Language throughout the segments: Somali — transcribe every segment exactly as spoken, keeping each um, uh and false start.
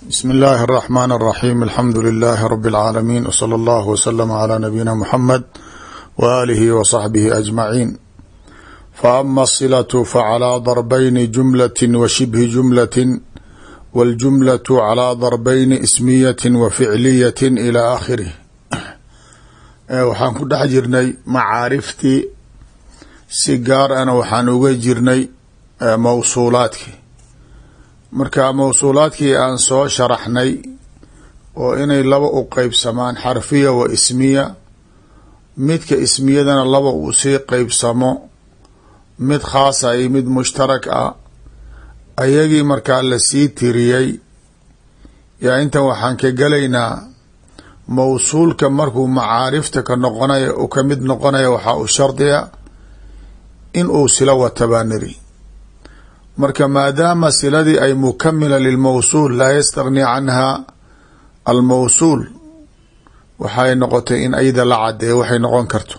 بسم الله الرحمن الرحيم الحمد لله رب العالمين وصلى الله وسلم على نبينا محمد وآله وصحبه أجمعين. فأما الصلة فعلى ضربين جملة وشبه جملة والجملة على ضربين اسمية وفعلية إلى آخره. waxaan ku dhex jirnay macaariftii si gaar ana waxaan uga jirnay mawsuulaadkii. marka mawsuulaadkii aan soo sharaxnay oo inay laba u qeybsamaan xarfiya wa ismiya, midka ismiyadana laba uu sii qeybsamo, mid khaasa iyo mid mushtarak ah, ayagii markaa la sii tiriyey. yaa intan waxaan ka gelaynaa mawsuulka markuu macaarifta ka noqonaya u ka mid noqonaya waxaa u shardiya in uu sila wata baa niri. marka maadaama siladii ay mukamila lilmawsuul laa yastagni canha almawsuul, waxay noqotay in ayada la cadeeyo waxay noqon karto.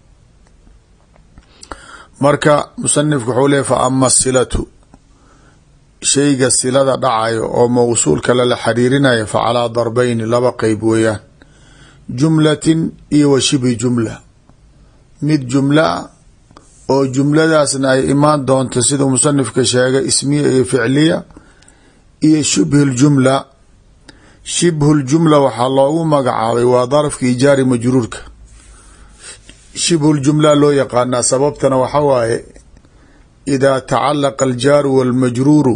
marka musanifku wuxuu leeyahy fa ama silatu, shayga silada dhacayo oo mawsuulka lala xiriirinayo fa calaa darbayni, laba qeyb weeyaan, jumlatin iyo wa shibhi jumla. mid jumla oo jumladaasna ay imaan doonto siduu musanifka sheegay ismiya iyo ficliya, iyo shibhuljumla. shibhuljumla waxaa loogu magacaabay waa darafkii jaari majruurka. shibhuljumla loo yaqaanaa sababtana waxa waaye idaa tacalaqa aljaaru walmajruuru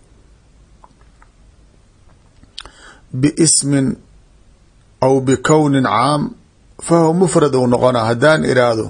biismin aw bikownin caam fahuwa mufrad ou noqonaa. haddaan iraahdo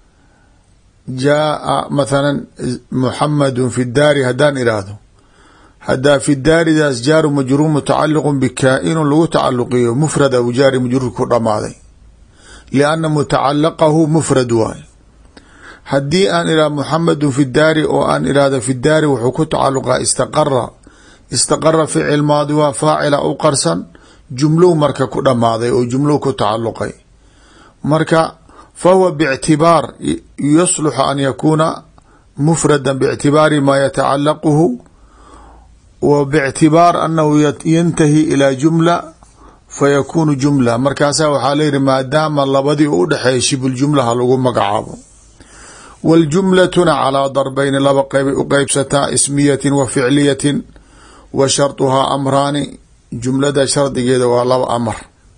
jaaa mathalan muxamadun fi daari, haddaan iraahdo haddaa fi daaridaas jaaru majruur mutacaliqun bikaa-inun lagu tacaluqiyo mufrad aw jaari majruur ku dhamaaday, lianna mutacalaqahu mufrad waayo. haddii aan irahdo muxamadun fi daari oo aan irahdo fi daari wuxuu ku tacaluqaa istaqara, istaqara ficil maadi waa faacila u qarsan, jumlow marka ku dhamaaday oo jumlow ku tacaluqay. marka fahuwa bاctibaar yasluxu an yakuuna mufrada bاctibaari maa yatacalaquhu, wa bاctibaar anahu yantahi ilى jumla fayakunu jumla. markaasaa waxaa layihi maadaama labadii u udhexeeya shibhuljumlaha lagu magacaabo. waljumlatuna calىa darbayni, laba qeybay u qeybsataa, ismiyatin wa ficliyatin, wa sharطuhaa amraani. jumlada shardigeeda waa laba amr.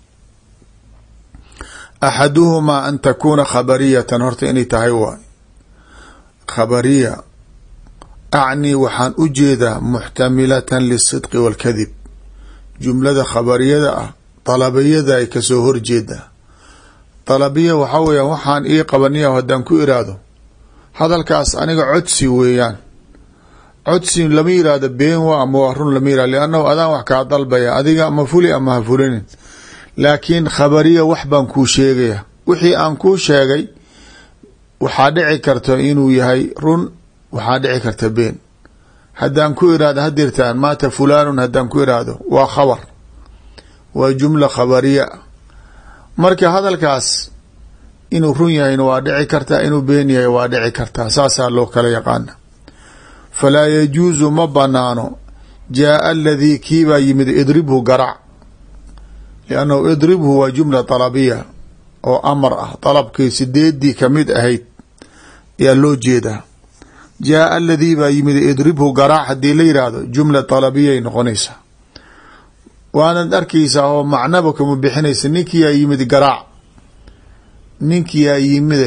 axaduhumaa an takuuna khabariyatan, horta inay tahay waay khabariya. acnii waxaan u jeedaa muxtamilatan lisidqi walkadib. jumlada khabariyada ah dalabiyada ay kasoo horjeedaa. dalabiya waxaa weeyaan waxaan ii qabaniya haddaan ku iraahdo hadalkaas aniga codsi weeyaan. codsi lama yihahdo been wa ama waa run lama yihahdo, liannahu adaan wax kaa dalbaya, adiga ama fuli ama ha fulinin. laakiin khabariya wax baan kuu sheegaya, wixii aan kuu sheegay waxaa dhici karta inuu yahay run, waxaa dhici karta been. haddaan ku iraahdo hadirtaan maata fulaanun, haddaan ku iraahdo waa khabar, waa jumla khabariya. marka hadalkaas inuu run yahayna waa dhici kartaa, inuu been yahay waa dhici kartaa, saasaa loo kala yaqaana. falaa yajuusu ma banaano jaaa aladii kiibaa yimid idribhu garac, liannahu idribhu waa jumla dalabiya oo amar ah, dalabkii sideedii kamid ahayd ayaa loo jeedaa. jaaa aladii baa yimid idribhu garaac haddii la yidhaahdo jumla dalabiyay noqonaysaa. waanad arkaysaa oo macnaba kama bixinaysa, ninkiyaa yimid garaac, ninkiyaa yimide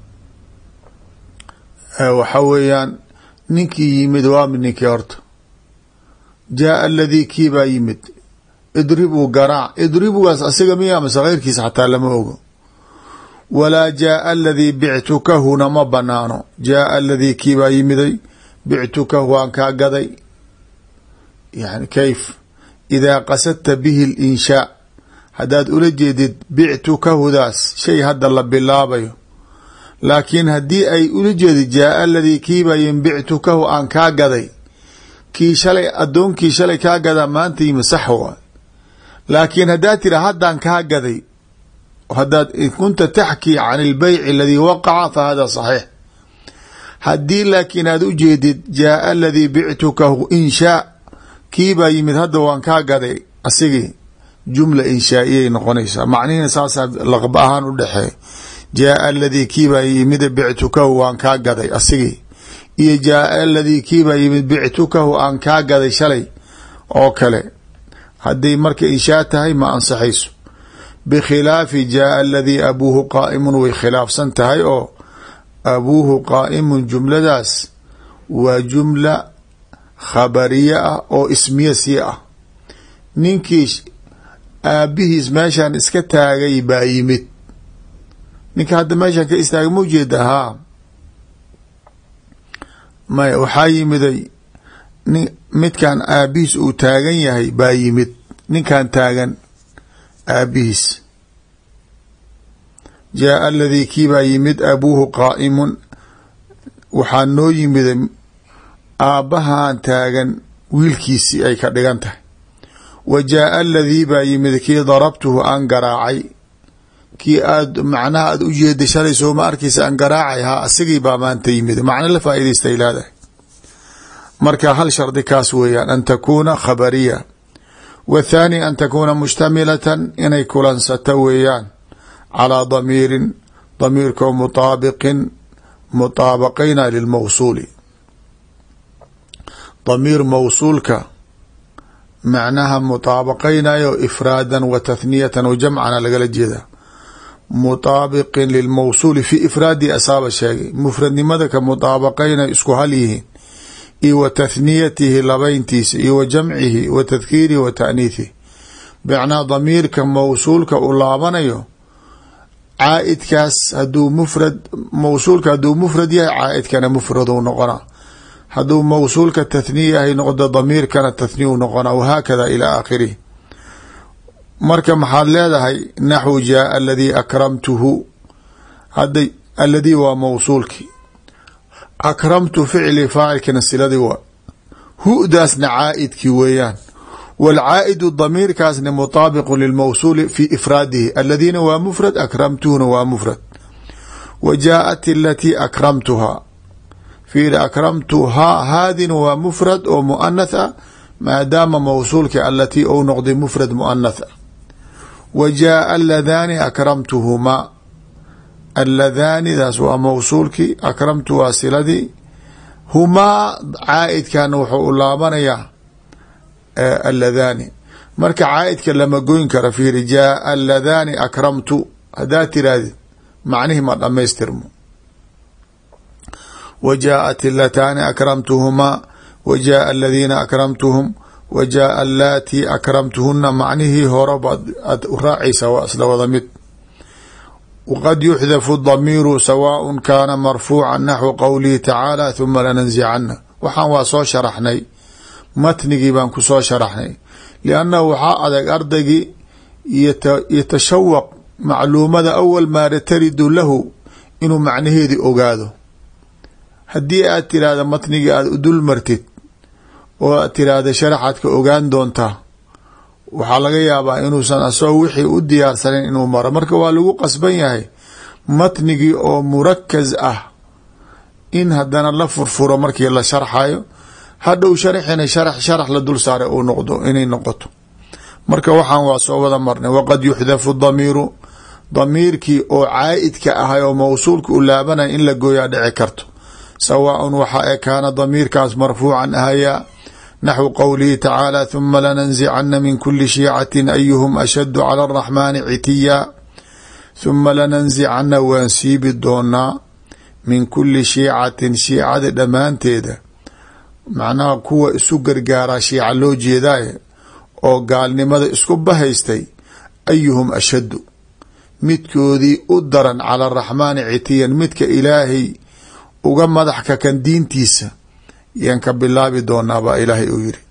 waxa weeyaan ninkii yimid waa mid ninkii horta. jaaa aladii kii baa yimid idribuu garaac, idribugaas asiga miya mase keyrkiisa xataa lama ogo. walaa jaaa aladii bictukahuna ma banaano, jaaa aladii kii baa yimiday bictukahu waan kaa gaday. yani kayf idaa qasadta bihi linshaa, haddaad ula jeedid bictukahudaas shay hadda la bilaabayo. laakiin haddii ay ula jeedid jaaa aladii kii baa yimid bictukahu aan kaa gaday, kii shalay addoonkii shalay kaa gadaa maanta yimid sax waay. laakiin haddaad tira haddaan kaa gaday, haddaad in kunta taxkii can ilbeyci aladii waqaca fa hada saxiix. haddii laakiin aad u jeedid jaaa aladii bictukahu inshaa, kiibaa yimid hadda waan kaa gaday asigii jumla inshaa'iyay noqonaysaa macnihiina saasaa laqba ahaan u dhexeey jaaa aladii kiibaa yimid bictukahu waan kaa gaday asigii iyo jaaa aladii kiibaa yimid bictukahu aan kaa gaday shalay oo kale hadday marka inshaa tahay ma ansaxayso bikhilaafi jaaa aladii abuuhu qaa'imun way khilaafsan tahay oo abuuhu qaa'imun jumladaas waa jumla khabariye ah oo ismiye sii ah ninkii aabihiis meeshaan iska taagay baa yimid ninka hadda meeshaan ka istaagay ma ujeeda haa maya waxaa yimiday ni midkan aabihiis uu taagan yahay baa yimid ninkan taagan aabihiis jaaa aladii kii baa yimid abuuhu qaa'imun waxaa noo yimiday aabbahan taagan wiilkiisii ay ka dhigan tahay wa jaaa aladii baa yimid kii darabtuhu aan garaacay kii aad macnaha aad u jeeda shalay sooma arkaysa aan garaacay haa asigii baa maanta yimid macna la faa'idaystay leedahay marka hal shardi kaas weeyaan an takuuna khabariya wathaani an takuuna mushtamilatan inay kulansato weeyaan calaa damiirin damiirkoo mutaabiqin mutaabaqayna lilmawsuuli damiir mawsuulka macnaha mutaabaqaynayo ifraadan wa tathniyatan wa jamcana lagala jeeda mutaabiqin lilmawsuuli fi ifraadi asaaba sheegay mufradnimada ka mutaabaqaynayo isku hal yihiin iyo wa tathniyatihi labayntiisa iyo wa jamcihi wa tadkiirihi wa taaniihihi macnaha damiirka mawsuulka u laabanayo caaidkaas haduu mufrad mawsuulka haduu mufrad yahay caaidkana mufraduu noqona hadduu mawsuulka tathniya ahay noqdo damiirkana tathniyu noqona wahaakada ilaa aakhirih marka maxaad leedahay naxwu jaaa aladii akramtuhu hadday aladii waa mawsuulkii akramtu ficli faacilkina siladii waa hu-daasna caaidkii weeyaan wاlcaa'idu damiirkaasna mutaabiqu lilmawsuuli fi ifraadihi aladiina waa mufrad akramtuhuna waa mufrad wa jaaءat alatii akramtuhaa fiiri akramtuhaa haadina waa mufrad oo muanath ah maadaama mawsuulka alatii ou noqday mufrad muanath ah wa jaaa aladaani akramtuhumaa aladaanidaas waa mawsuulkii akramtu waa siladii humaa caaidkana wuxuu u laabanayaa aladaani marka caaidka lama goyn kara fiiri jaaa aladaani akramtu haddaad tirahdid macnihi ma dhamaystirmo wa jaaءat alataani akramtuhumaa wa jaaa aladiina akramtuhum wa jaaa alatii akramtuhuna macnihii hore baad aad raacaysaa waa isla wada mid wqad yuxdafu damiiru sawaaء kaana marfuuca naxwu qowlihi tacaala huma lananzicana waxaan waa soo sharaxnay matnigii baan ku soo sharaxnay liannahu waxaa adag ardaygii yatashawaq macluumada awal maa taridu lahu inuu macnaheedii ogaado haddii aad tiraahda matnigii aad u dul martid oo aad tiraahda sharaxaad ka ogaan doontaa waxaa laga yaabaa inuusan asagoo wixii u diyaarsanin inuu maro marka waa lagu qasban yahay matnigii oo murakaz ah in haddana la furfuro markii la sharxayo hadhow sharxina sharax sharax la dul saaray uu noqdo inay noqoto marka waxaan waa soo wada marnay waqad yuxdafu damiiru damiirkii oo caaidka ahay oo mawsuulka u laabanaya in la gooyaa dhici karto sawaaء waxa e kaana damiirkaas marfuucan ahayaa naxwu qowlihi tacaala huma lananzicana min kuli shiicati ayuhum ashadu cala araxmaani citiya huma lananzicana waan siibi doonaa min kuli shiicatin shiicada dhammaanteeda macnaha kuwa isu gargaaraa shiica loo jeedaaye oo gaalnimada isku bahaystay ayuhum ashaddu midkoodii u daran cala araxmaani citiyan midka ilaahay uga madax ka kan diintiisa yaan ka bilaabi doonaa baa ilaahay uu yiri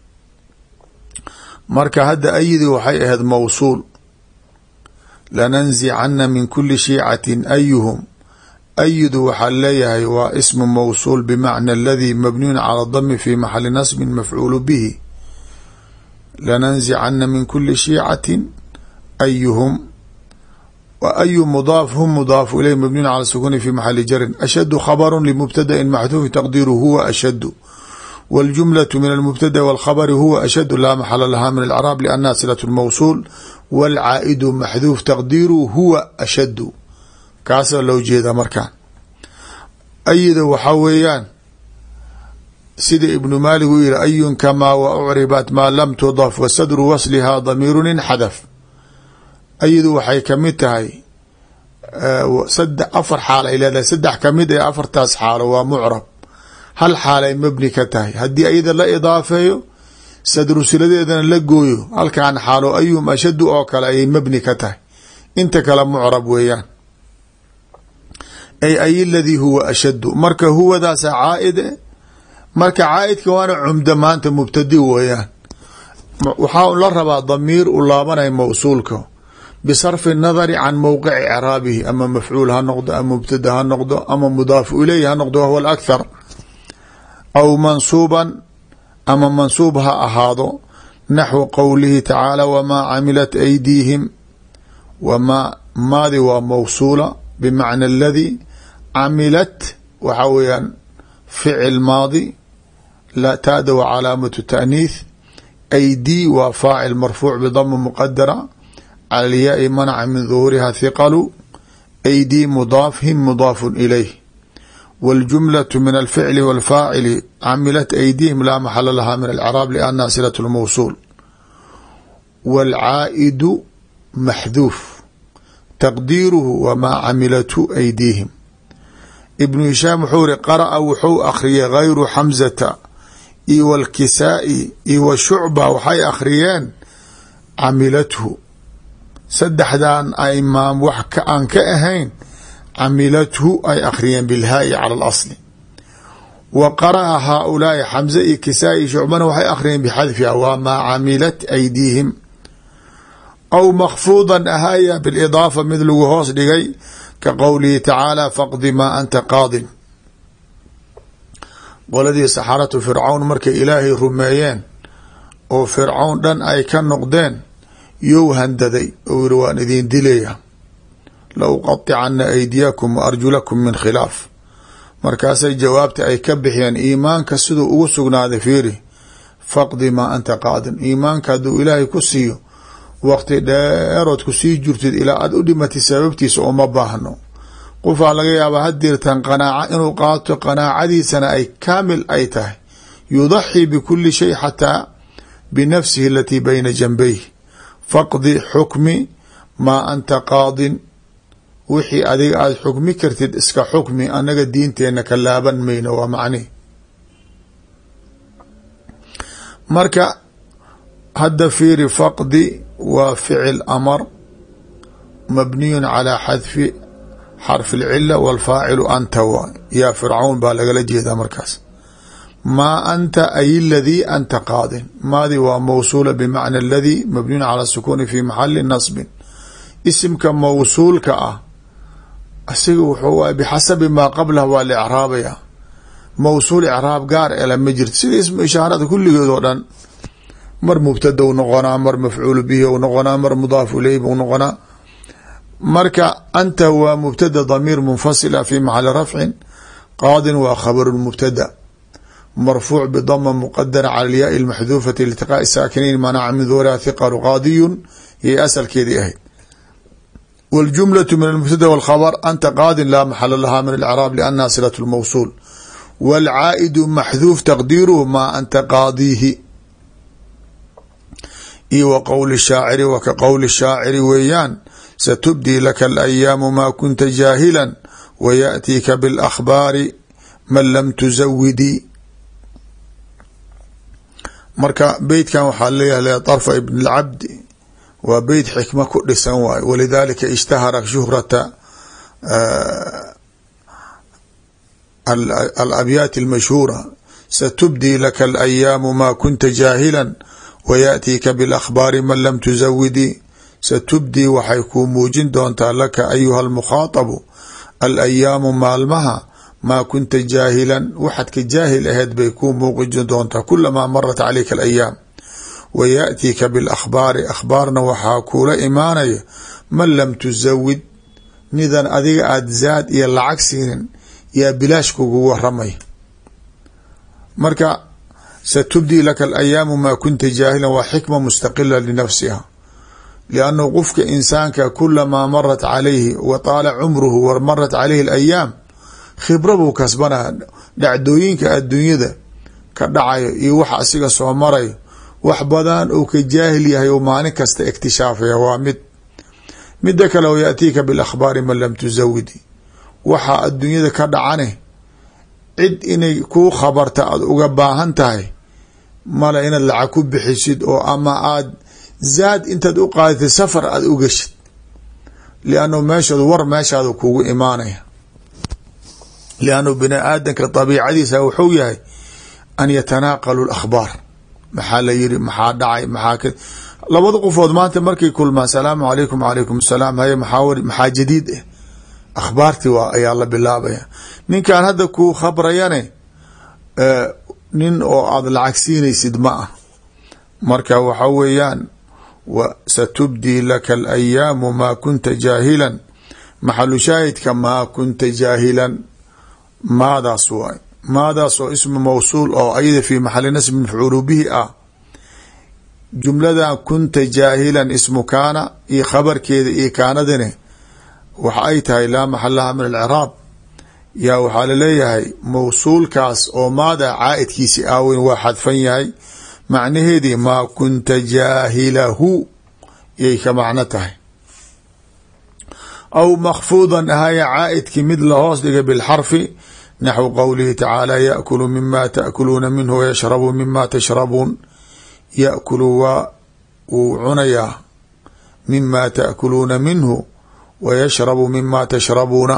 marka hadda ayidi waxay ahayd mawsuul lananzicana min kuli shiicatin ayuhum ayidu waxaa leeyahay waa ismu mawsuul bimacna aladii mabniyun cala dami fi maxali nasbin mafcuulu bihi lananzicana min kuli shiicatin ayuhum wa ayu mudaaf hum mudaafu ilayh mabniyun cala sukuni fi maxali jarin ashadu khabaru limubtadain maxduufi taqdiiru huwa ashadu والجملة من المبتدأ والخبر هو أشد لا محل لها من الإعراب لأنها صلة الموصول والعائد محذوف تقديره هو أشد kaasa loo jeeda markaan ayada waxaa weeyaan sida ibnu maalik uu yihi ayun kamaa wa ucribat maa lam tudaf wa sadru waslihaa damiirun inxadaf ayadu waxay kamid tahay saddex afar xaal ay leedahay saddex kamid ee afartaas xaalo waa mucrab hal xaal ay mabni ka tahay haddii ayada la idaafeeyo sadru siladeedana la gooyo halkaan xaalo ayum ashadu oo kale ayay mabni ka tahay inta kale mucrab weeyaan ay ay ladii huwa ashadu marka huwadaasa caaide marka caaidka waana cumda maanta mubtadi weeyaan waxaa la rabaa damiir u laabanaya mawsuulka bisarfi nadari can mowqici icraabihi ama mafcuul ha noqdo ama mubtada ha noqdo ama mudaafu ilayhi ha noqdo wahuwa alakhar aw mansuuban ama mansuub ha ahaado naxwu qowlihi tacaala wamaa camilat aydiihim wamaa maadi waa mawsuula bimacna aladii camilat waxaa weeyaan ficil maadi la taada wa calaamatu taaniith aydii waa faacil marfuuc bidama muqadara cala alyaai manaca min duhuuriha hiqalu aydii mudaaf him mudaafun ilayh waاljumlaة min alficli wاlfaacili camilat aydiihim laa maxala laha min alcraab liannaha silaة اlmawsuul wاlcaa'idu maxduuf taqdiiruhu wamaa camilatu aydiihim ibnu hishaam wuxuu iri qara'a wuxuu akhriyay gayru xamzata iyo wاlkisaa-i iyo wa shucba waxay akhriyeen camilathu saddexdan imaam wax aan ka ahayn camilathu ay akhriyeen bilhaa'i cala alasli wa qara'a haaulaai xamze iyo kisaa-i shucbana waxay akhriyeen bixadfiha wamaa camilat aydiihim aw makfuudan ahaya bilidaafa mid lagu hoos dhigay ka qowlihi tacaala faqdi maa anta qaadin qoladii saxaratu fircawn markay ilaahay rumeeyeen oo fircawn dhan ay ka noqdeen yow handaday ou yihi waan idin dilaya la uqaطicana aydiyakum wa arjulakum min khilaaf markaasay jawaabta ay ka bixiyeen iimaanka siduu ugu sugnaaday fiiri faqdi maa anta qaadin iimaanka hadduu ilaahay ku siiyo waqti dheerood ku sii jirtid ilaa aada u dhimatay sababtiisa uma baahno qofaa laga yaabaa hadirtan qanaaca inuu qaato qanaacadiisana ay kaamil ay tahay yudaxii bikuli shay xataa binafsihi alatii bayna janbayh faqdi xukmi maa anta qaadin wixii adiga aada xukmi kartid iska xukmi anaga diinteenna ka laaban mayno waa macnihi marka hadda fiiri faqdi waa ficil amar mabniyun calaa xadfi xarfi اlcila wاlfaacilu anta waay yaa fircawn baa lagala jeedaa markaas maa anta ay ladii anta qaadin maadi waa mawsuula bimacna aladii mabniyun cala sukuuni fi maxali nasbin isimka mawsuulka ah asiga wuxuu waay bixasabi maa qablah waa la icraabaya mawsuul icraab gaar ele ma jirto sida ismu ishaarada kulligeed oo dhan mar mubtada u noqonaa mar mafcuul bihi u noqonaa mar mudaaf ileyh buu noqonaa marka anta waa mubtada damiir munfasila fi maxali rafcin qaadin waa khabaru mubtada marfuuc bdama muqadara cala alyaai almaxduufati litiqaa'i saakiniin manaca min duhuriha hiqalu qaadiyun yay asalkeedii ahayd waاljumlaة min almubtada wاlkhabr anta qaadin laa maxala laha min alcraab liannaha silaة اlmawsuul wاlcaa'idu maxduuf taqdiiruhu maa anta qaadiihi iyo wa qowli shaaciri wa ka qowli shaaciri weeyaan satubdii laka alayaamu maa kunta jaahila wa yaأtiika biاlakhbaari man lam tuzawidii marka beytkan waxaa leeyahay طarfa ibn اlcabdi waa beyt xikma ku dhisan waayo walidaalika ishtahara shuhrata alabyaati اlmashhuura satubdii laka alayaamu maa kunta jaahila wa yaأtiika biاlakhbaari man lam tuzawidii satubdii waxay kuu muujin doontaa laka ayuha almukhaatabu alayaamu maalmaha maa kunta jaahilan waxaad ka jaahil aheed bay kuu muuqin doontaa kulamaa marat calayka alayaam wa yaأtiika biاlakhbaari akhbaarna waxaa kuula imaanaya man lam tuzawid nidan adiga aada zaad iyo lacag siinin yaa bilaash kugu waramay marka satubdii laka alayaamu maa kunta jaahilan waa xikma mustaqila linafsiha liannahu qofka insaanka kulamaa marat calayhi wa taala cumruhu wa marat calayhi alayaam khibra buu kasbanaa dhacdooyinka adduunyada ka dhacayo iyo waxa asiga soo marayo wax badan uu ka jaahil yahay oo maalin kasta iktishaafaya waa mid mida kale oo yaatiika bilakhbaari man lam tuzawidi waxaa adduunyada ka dhacane cid inay kuu khabarta aada uga baahan tahay male inaad lacag ku bixisid oo ama aad zaad intaad u qaadatay safar aada u geshid liannahu meeshaadu war meeshaadu kugu imaanaya liannahu bini aadamka dabiicadiisa wuxuu yahay an yatanaaqalu lakhbaar maxaa la yiri maxaa dhacay maxaa k labada qofood maanta markay kulmaan salaamu calaykum wacalaykum asalaam haye maxaa wari maxaa jadiid ah akhbaartii waa ayaa la bilaabaya ninkan hadda ku khabrayane nin oo aada lacag siinaysid ma ah marka waxa weeyaan wa satubdii laka alayaamu maa kunta jaahilan maxalu shaahidka maa kunta jaahilan maadaas waay maadaas oo ismu mawsuul oo ayada fi maxali nasb mafcuulu bihi ah jumladan kunta jaahilan ismu kaana iyo khabarkeeda iyo kaanadine waxa ay tahay laa maxalaha min alciraab yaa waxaa laleeyahay mawsuulkaas oo maada caaidkiisi aaweyn waa xadfan yahay macnaheedii maa kunta jaahilahu yay ka macno tahay aw makfuudan ahaya caaidkii mid lahoos dhigay bilxarfi naxwu qowlihi tacaala yaakulu mima taakuluuna minhu wayashrabu mima tashrabuun yaakulu waa wuu cunayaa mima taakuluuna minhu wayashrabu mima tashrabuuna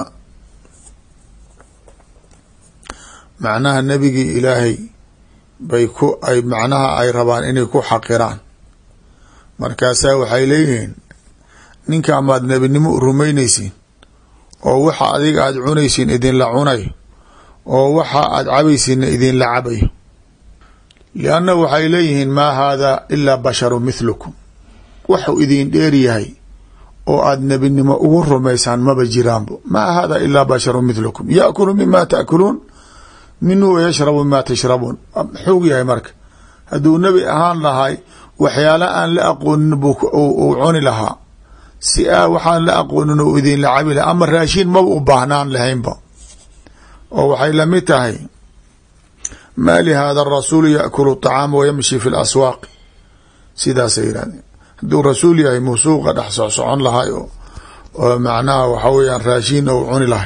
macnaha nebigii ilaahay bay ku ay macnaha ay rabaan inay ku xaqiraan markaasaa waxay leeyihiin ninka amaad nebinimo rumaynaysiin oo waxa adiga aada cunaysiin idinla cunayo oo waxa aada cabaysiinna idinla cabayo lianna waxay leeyihiin maa haadaa ilaa basharu mithlukum waxuu idin dheer yahay oo aada nebinimo ugu rumaysaan maba jiraanbo maa haadaa ilaa basharu mithlukum yaakulu mima taakuluun minhu wayashrabu mima tashrabuun muxuu yahay marka hadduu nebi ahaan lahay waxyaala aan la aqoonin buu uu cuni lahaa si a waxaan la aqoonin u idinla cabi laha ama raashiin maba u baahnaan lahaynba oo waxay lamid tahay maa lihada arasuulu yaakulu طacaama wayamshi fi laswaaqi sidaasay yidhahdeen hadduu rasuul yahay muu suuqa dhex socsocon lahay oo oo macnaha waxa weeyaan raashiin ou cuni lahay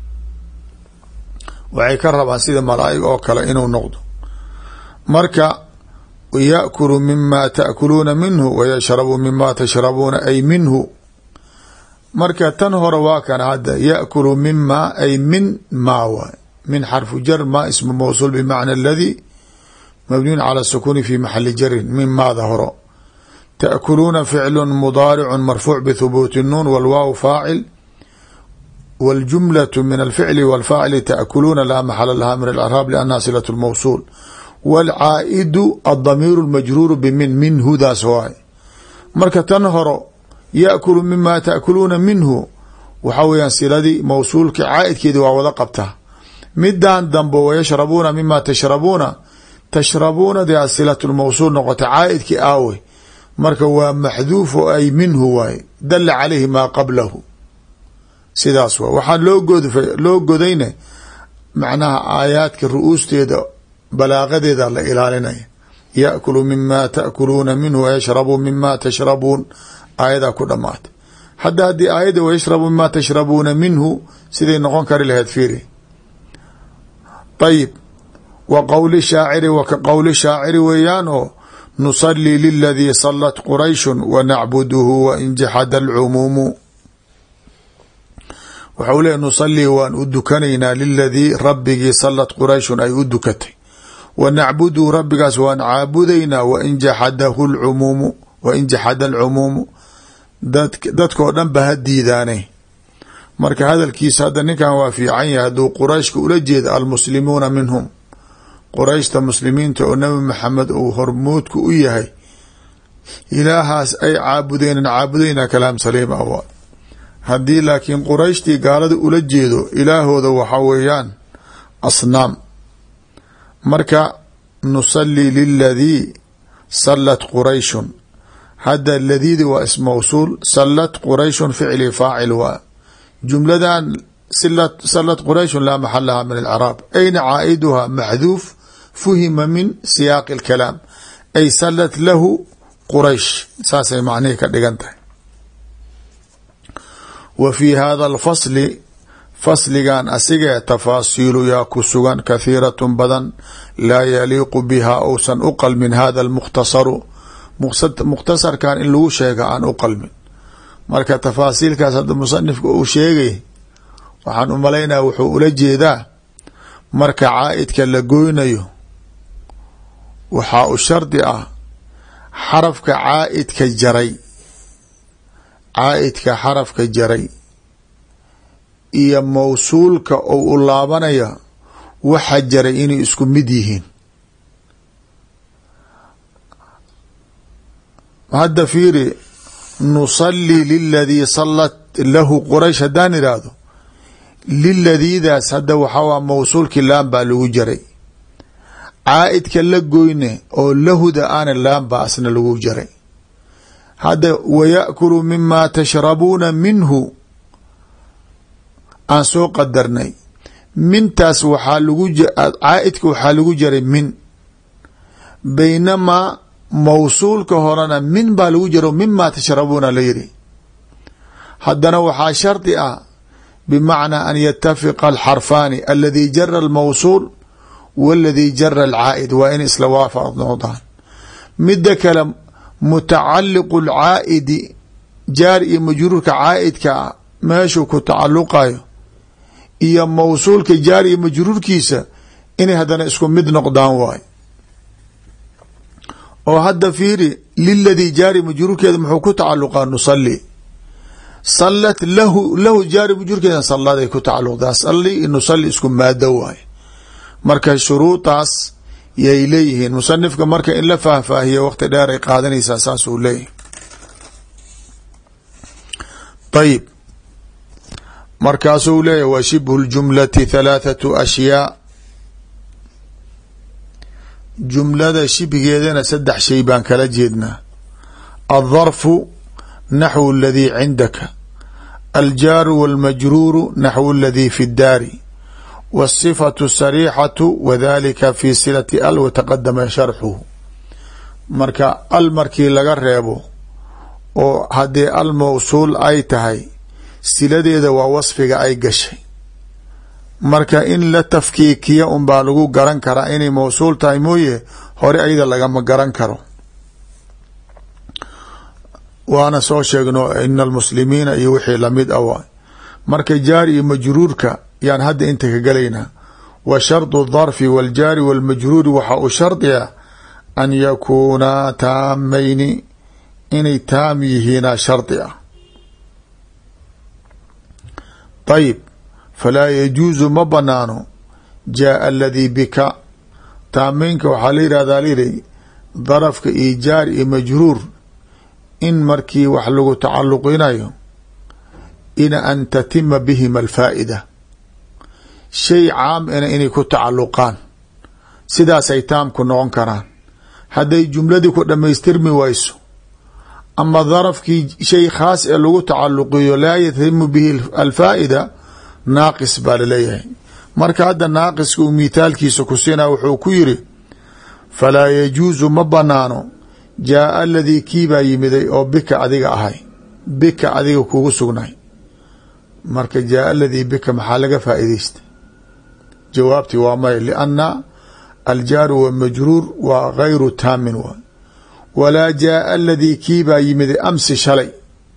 waxay ka rabaan sida malaa'ig oo kale inuu noqdo marka yaakulu mima taakuluuna minhu wayashrabu mima tashrabuuna ay minhu marka tan hore waa kan hadda yaakulu mima ay min maa waay min xarfu jar ma ismu mawsuul bimacna aladi mabniyun cala sukuni fi maxali jarin min maada horo taakuluuna ficlu mudaaricu marfuuc bithubuuti nuun walwaaw faacil wاljumlaة min alficli wاlfaacili taakuluuna laa maxala laha min alcraab liannaha silaة اlmawsuul wاlcaa'idu addamiiru اlmajruuru bimin minhudaas waay marka tan horo yaakulu mima taakuluuna minhu waxa weeyaan siladii mawsuulka caa'idkeedi waa wada qabtaa midan dambo wayashrabuuna mima tashrabuuna tashrabuuna dee silaة lmawsuul noqota caa'idkii aawe marka waa maxduuf oo ay minhu waay dala calayhi maa qablahu sidaas waa waxaa loo god loo godayna macnaha aayaadka ru-uusteeda balaaqadeeda la ilaalinaya yaakulu mima taakuluuna minhu wayashrabu mima tashrabuun aayadaa ku dhamaatay hadda haddii aayadda wayashrabu mima tashrabuuna minhu siday noqon kari lahayd fiiri ayib wa qowli shaaciri wa ka qowli shaaciri weeyaan oo nusalii liladii salat qurayshun wa nacbuduhu wa in jaxada alcumuumu waxau leeya nusalii waan u dukanaynaa liladii rabbigii salat qurayshun ay u dukatay wa nacbuduhu rabbigaas waan caabudaynaa wain jaxadahu lcumuumu wain jaxada alcumuumu dad dadkao dhan ba ha diidaane marka hadalkiisa hadda ninkan waa fiican yahay hadduu qurayshka ula jeeda almuslimuuna minhum qurayshta muslimiinta oo nabi maxamed uu hormuudku u yahay ilaahaas ay caabudeen caabudaynaa kalaam saliim awa haddii laakiin qurayshtii gaalada ula jeedo ilaahooda waxa weeyaan asnaam marka nusalii liladii salat qurayshun. hadda ladiidi waa ism mawsuul, salat qurayshun ficli faacil waa. jumladan salat qurayshun laa maxal laha min alcraab. ayna caa'iduha maxduuf fuhima min siyaaqi اlkalaam ay salat lahu quraysh. saasay macnihii ka dhigan tahay. wa fii hada alfasli fasligan asigee tafaasiilu yaa ku sugan kathiirat badan laa yaliiqu biha ousan u qalmin hada almukhtasaru mukhtasarkan in lagu sheega aan u qalmin. marka tafaasiilkaas hadda musanifka uu sheegay waxaan u malaynaya wuxuu ula jeedaa marka caa'idka la goynayo waxaa u shardi ah xarafka caa'idka jaray caa'idka xarafka jaray iyo mawsuulka ou u laabanaya waxa jaray inay isku mid yihiin. hadda fiiri nusalii liladii salat lahu quraysh haddaan idhaahdo liladiidaas hadda waxaa mawsuulkii laan baa lagu jaray, caa'idka la goyne oo lahuda aana laan baa asna lagu jaray. hadda waya'kulu mima tashrabuuna minhu aan soo qadarnay mintaas waxaa lagu caa'idka waxaa lagu jaray min, baynamaa mawsuulka horena min baa lagu jaro mima tashrabuuna la yiri. haddana waxaa shardi ah bimacnaa an yatafiqa alxarfaani aladi jara almawsuul waladi jara alcaa'id waa in isla waafaq noqdaan. mida kale mutacaliqu lcaa'idi jaar iyo majruurka caa'idka ah meeshuu ku tacaluqayo iyo mawsuulka jaar iyo majruurkiisa inay haddana isku mid noqdaan waayo. oo hadda fiiri liladii jaari majruurkeeda muxuu ku tacaluqaa nusali, salat lahu lahu jaari majruurkeeda saladay ku tacaluqdaa, sali nusali isku maado waaye. marka shuruudaas yay leeyihiin. musanifka marka in la faahfaahiyo waqti dheer ay qaadanaysaa saasuu leeyahy. ayib markaasuu leeyahy wa shibhu ljumlati halaathatu ashyaa. jumlada shibgeedana saddex shay baan kala jeednaa. aldarfu naxwu aladii cindaka, aljaaru walmajruuru naxwu aladii fi اdaari, wالصifatu sariixatu wadalika fi silati al wataqadama sharxuhu. marka al markii laga reebo oo haddii al mawsuul ay tahay siladeeda waa wasfiga ay gashay. marka in la tafkiikiya un baa lagu garan karaa inay mawsuul tahay mooye hore ayada lagama garan karo. waana soo sheegno ina almuslimiina iyo wixii lamid ah waay. marka jaari iyo majruurka yaan hadda inta ka galaynaa. wa shardu darfi waljaari walmajruuri waxaa u shardiya an yakuunaa taamayni inay taam yihiinaa shardi ah. ayib falaa yajuusu ma banaano jaaa aladii bika. taameynka waxaa la yihahdaa layidhi darafka iyo jaar iyo majruur in markii wax lagu tacaluqinayo in an tatima bihima alfaa'ida, shay caam ina inay ku tacaluqaan sidaasay taamku noqon karaan. hadday jumladii ku dhamaystirmi wayso ama darafkii shay khaas ee lagu tacaluqiyo laa yatimu bihi alfaa'ida naaqis baa laleeyahay. marka hadda naaqiska uu mithaalkiisa ku siinaa wuxuu ku yiri falaa yajuusu ma banaano jaaa aladii kii baa yimiday oo bika adiga ahay, bika adiga kugu sugnay. marka jaaa aladii bika maxaa laga faa'iidaysta? jawaabtii waa may, lianna aljaaru walmajruur waa gayru taamin waay. walaa jaaa aladii kii baa yimiday amsi shalay,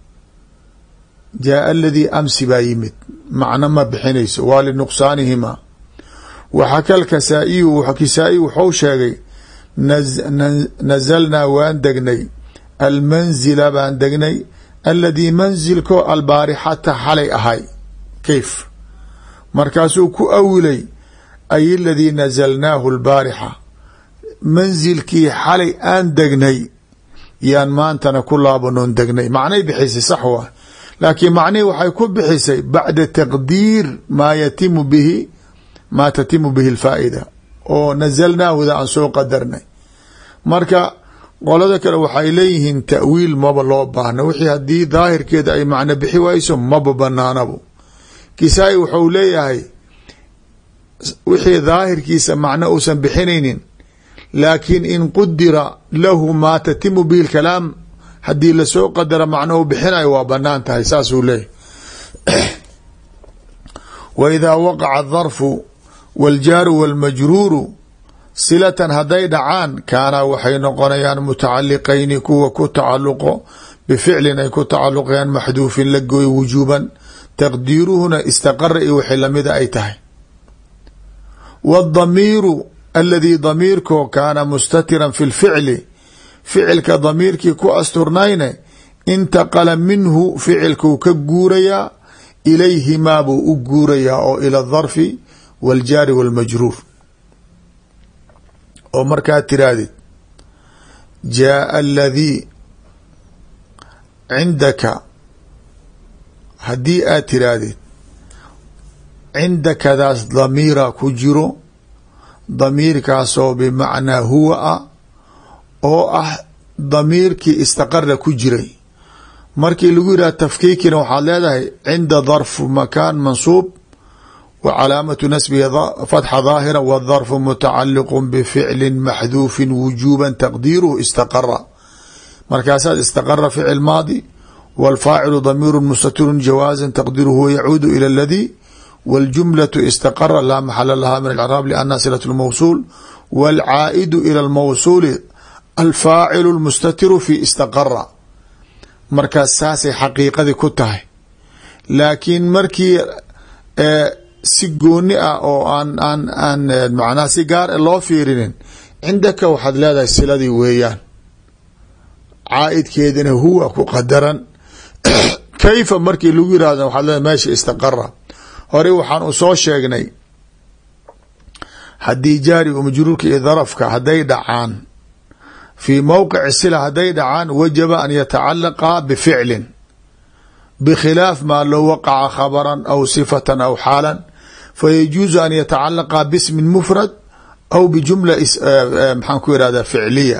jaaa aladii amsi baa yimid macno ma bixinayso, waa linuqsaanihimaa. waxaka alkasaa'iyu kisaa'i wuxuu sheegay nazalnaa waan degnay almanzila baan degnay aladii manzilko albaarixata xalay ahay. kayf markaasuu ku awilay ay aladii nazalnaahu albaarixa, manzilkii xalay aan degnay yaan maantana ku laabanoon degnay. macnay bixisay sax waa, laakiin macnihii waxay ku bixisay bacda taqdiir maa yatimu bihi maa tatimu bihi alfaa'ida. oo nazalnahuda aan soo qadarnay. marka qolada kale waxay leeyihiin ta'wiil maba loo baahna, wixii haddii daahirkeeda ay macno bixi wayso maba banaanabo. Kisaa-i wuxuu leeyahay wixii daahirkiisa macno uusan bixinaynin, laakiin in qudira lahu maa tatimu bihi lkalaam, haddii lasoo qadara macno u bixinayo waa banaan tahay, saasuu leeyahy. wa idaa waqaca adarfu waاljaaru wاlmajruuru silatan hadday dhacaan, kaanaa waxay noqonayaan mutacaliqayni kuwa ku tacaluqo bificlin ay ku tacaluqayaan maxduufin la gooy wujuuban, taqdiiruhuna istaqara iyo wixii lamida ay tahay. waاdamiiru aladii damiirkoo kaana mustatiran fi lficli, ficilka damiirkii ku asturnayne intaqala minhu ficilkuu ka guurayaa, ilayhimaa buu u guurayaa oo ila adarfi wاljaari wاlmajruur. oo markaad tirahdid jaaa aladii cindaka, haddii aad tirahdid cindakadaas damiira ku jiro, damiirkaasoo bimacnaa huwa ah oo ah damiirkii istaqara ku jiray. markii lagu yidhah tafkiikina waxaad leedahay cinda darfu makaan mansuub wa calaamatu nasbihi fatxa daahira, wاdarfu mutacaliq bificli maxduufin wujuuban taqdiiruhu istaqara. markaasaad istaqara ficil maadi, wاlfaacilu damiiru mustatirun jawaazan taqdiiruhu huwa yacuudu ila اladii, wاljumlaةu istaqara laa maxala laha min acraab liannaha silaة اlmawsuul, wاlcaa'idu ilى اlmawsuuli alfaacilu اlmustatiru fi istaqara. markaas saasay xaqiiqadii ku tahay. laakiin markii si gooni ah oo aan aan aan macnaha si gaar a loo fiirinin, cindaka waxaad leedahay siladii weeyaan, caaidkeedina huwa ku qadaran. kayfa markii lagu yirahdo waxaad leedahay meesha istaqara. hore waxaan u soo sheegnay haddii jaariga majruurka iyo darafka hadday dhacaan fii mowqici sila hadday dhacaan, wajaba an yatacalaqa bificlin bkhilaaf maa low waqaca khabran aw sifatan aw xaalan, fayajuuzu an yatacalaqa bismin mufrad aw bijumla maxaan ku irahda ficliya.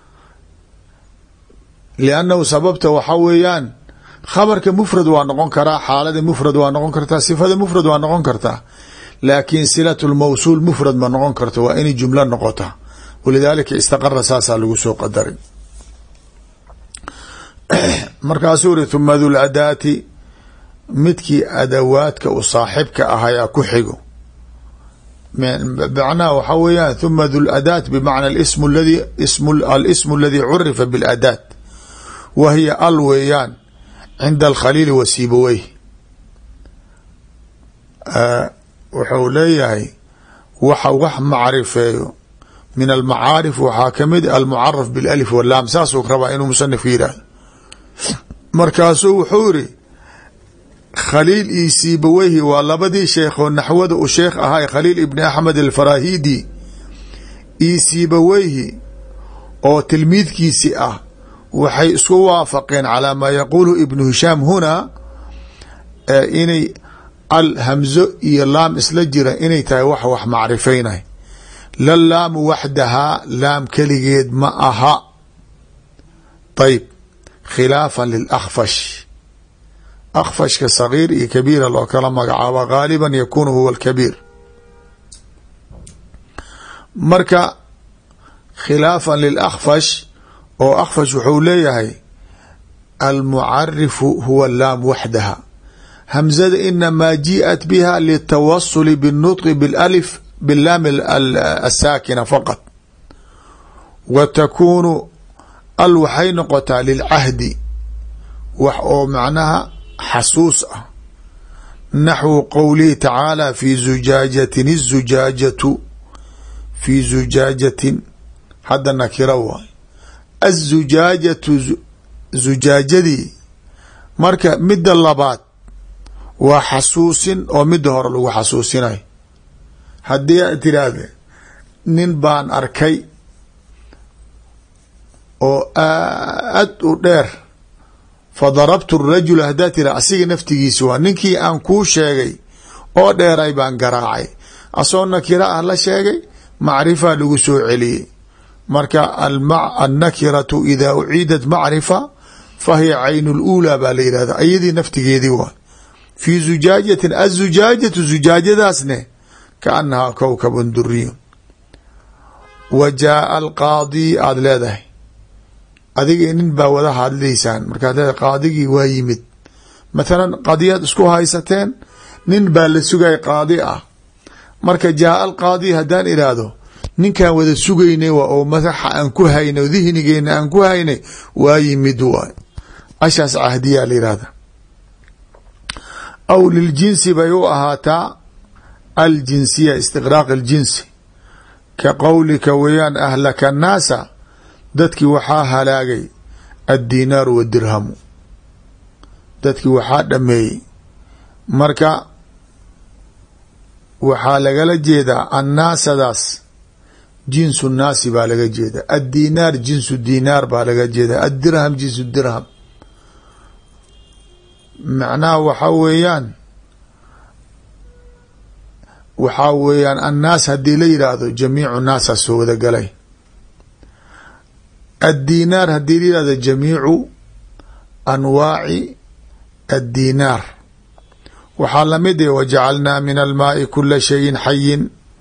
liannahu sababta waxa weeyaan khabarka mufrad waa noqon karaa, xaalada mufrad waa noqon kartaa, sifada mufrad waa noqon kartaa, laakiin silat lmawsuul mufrad ma noqon karto, waa inay jumla noqota. walidaalika istaqara saasaa lagu soo qadarin. markaasuu uri huma du ladaati, midkii adawaadka u saaxibka ahayaa ku xigo. macnaha waxaa weeyaan huma du ladaat bimacna ismu ladi alismu aladi curifa biladaat, wa hiya al weeyaan cinda alkhaliili wa siibaweyh. wuxuu leeyahay waxa wax macrifeeyo min almacaarif waxaa kamid almucaraf bilalif walaam, saasuu rabaa inuu musanifku yidhaahdo. markaasuu wuxuu iri khaliil iyo siibaweyhi waa labadii sheekhoo naxwada u sheekh ahay, khaliil ibni axmed alfarahidi iyo siibaweyhi oo tilmiidkiisi ah, waxay isku waafaqeen calaa maa yaquulu ibnu hishaam hunaa, inay al hamzo iyo laam isla jira inay tahay wax wax macrifaynay. la laamu waxdahaa, laam keligeed ma aha. ayb khilaafا lilakfash, akfashka sagiir iyo kabiira loo kala magacaaba, gaaliba yakunu huwa alkabiir. marka khilaafا lilakfash, oo akfash wuxuu leeyahay almucarifu huwa laam waxdaha, hamzada inamaa jiئat biha litawasuli bالnطqi biاlif bilaam asaakina faqط, wa takunu al waxay noqotaa lilcahdi, wax oo macnaha xasuus ah. naxwu qowlihi tacaala fi zujaajatin, الzujaajatu fi zujaajatin, hadda nakira waay. aلzujaajatu zujaajadii, marka midda labaad waa xasuusin oo midda hore lagu xasuusinayo. haddii aad tiraahde nin baan arkay oo aad u dheer, fadarabtu rajula, haddaad tira asiga naftigiisa waa ninkii aan kuu sheegay oo dheeray baan garaacay, asoo nakira ah la sheegay, macrifa lagu soo celiyey. marka annakiratu idaa uciidat macrifa fahiya caynu lulaa baa la yihahda iyadii naftigeedii waa fii zujaajatin. azujaajatu zujaajadaasne kaanahaa kowkabun duriyun. wa jaaa alqaadi aada leedahay adiga nin baa wada hadlaysaan markaad leedahay qaadigii waa yimid. mathalan qadiyaad isku haysateen nin baa la sugay qaadi ah. marka jaaa alqaadi haddaan iraahdo ninkaan wada sugaynay waa oo madaxa aan ku haynay o dihnigeena aan ku haynay waa yimid waay. ashaas cahdiyaa la yihahda. aw liljinsi bay u ahaataa aljinsiya istiqraaq aljinsi ka qowlika weeyaan ahlaka annaasa dadkii waxaa halaagay addinaaru wadirhamu dadkii waxaa dhameeyey. marka waxaa lagala jeedaa annaasadaas jinsu naasi baa laga jeeda. addinaar jinsu dinaar baa laga jeeda. addirham jinsu dirham. macnaha waxaa weeyaan waxaa weeyaan annaas haddii la yidhaahdo jamiicu naasaa soo wada galay. addinaar haddii la yihahdo jamiicu anwaaci addinaar. waxaa lamid eh wajacalnaa min almaai kula shayin xayin.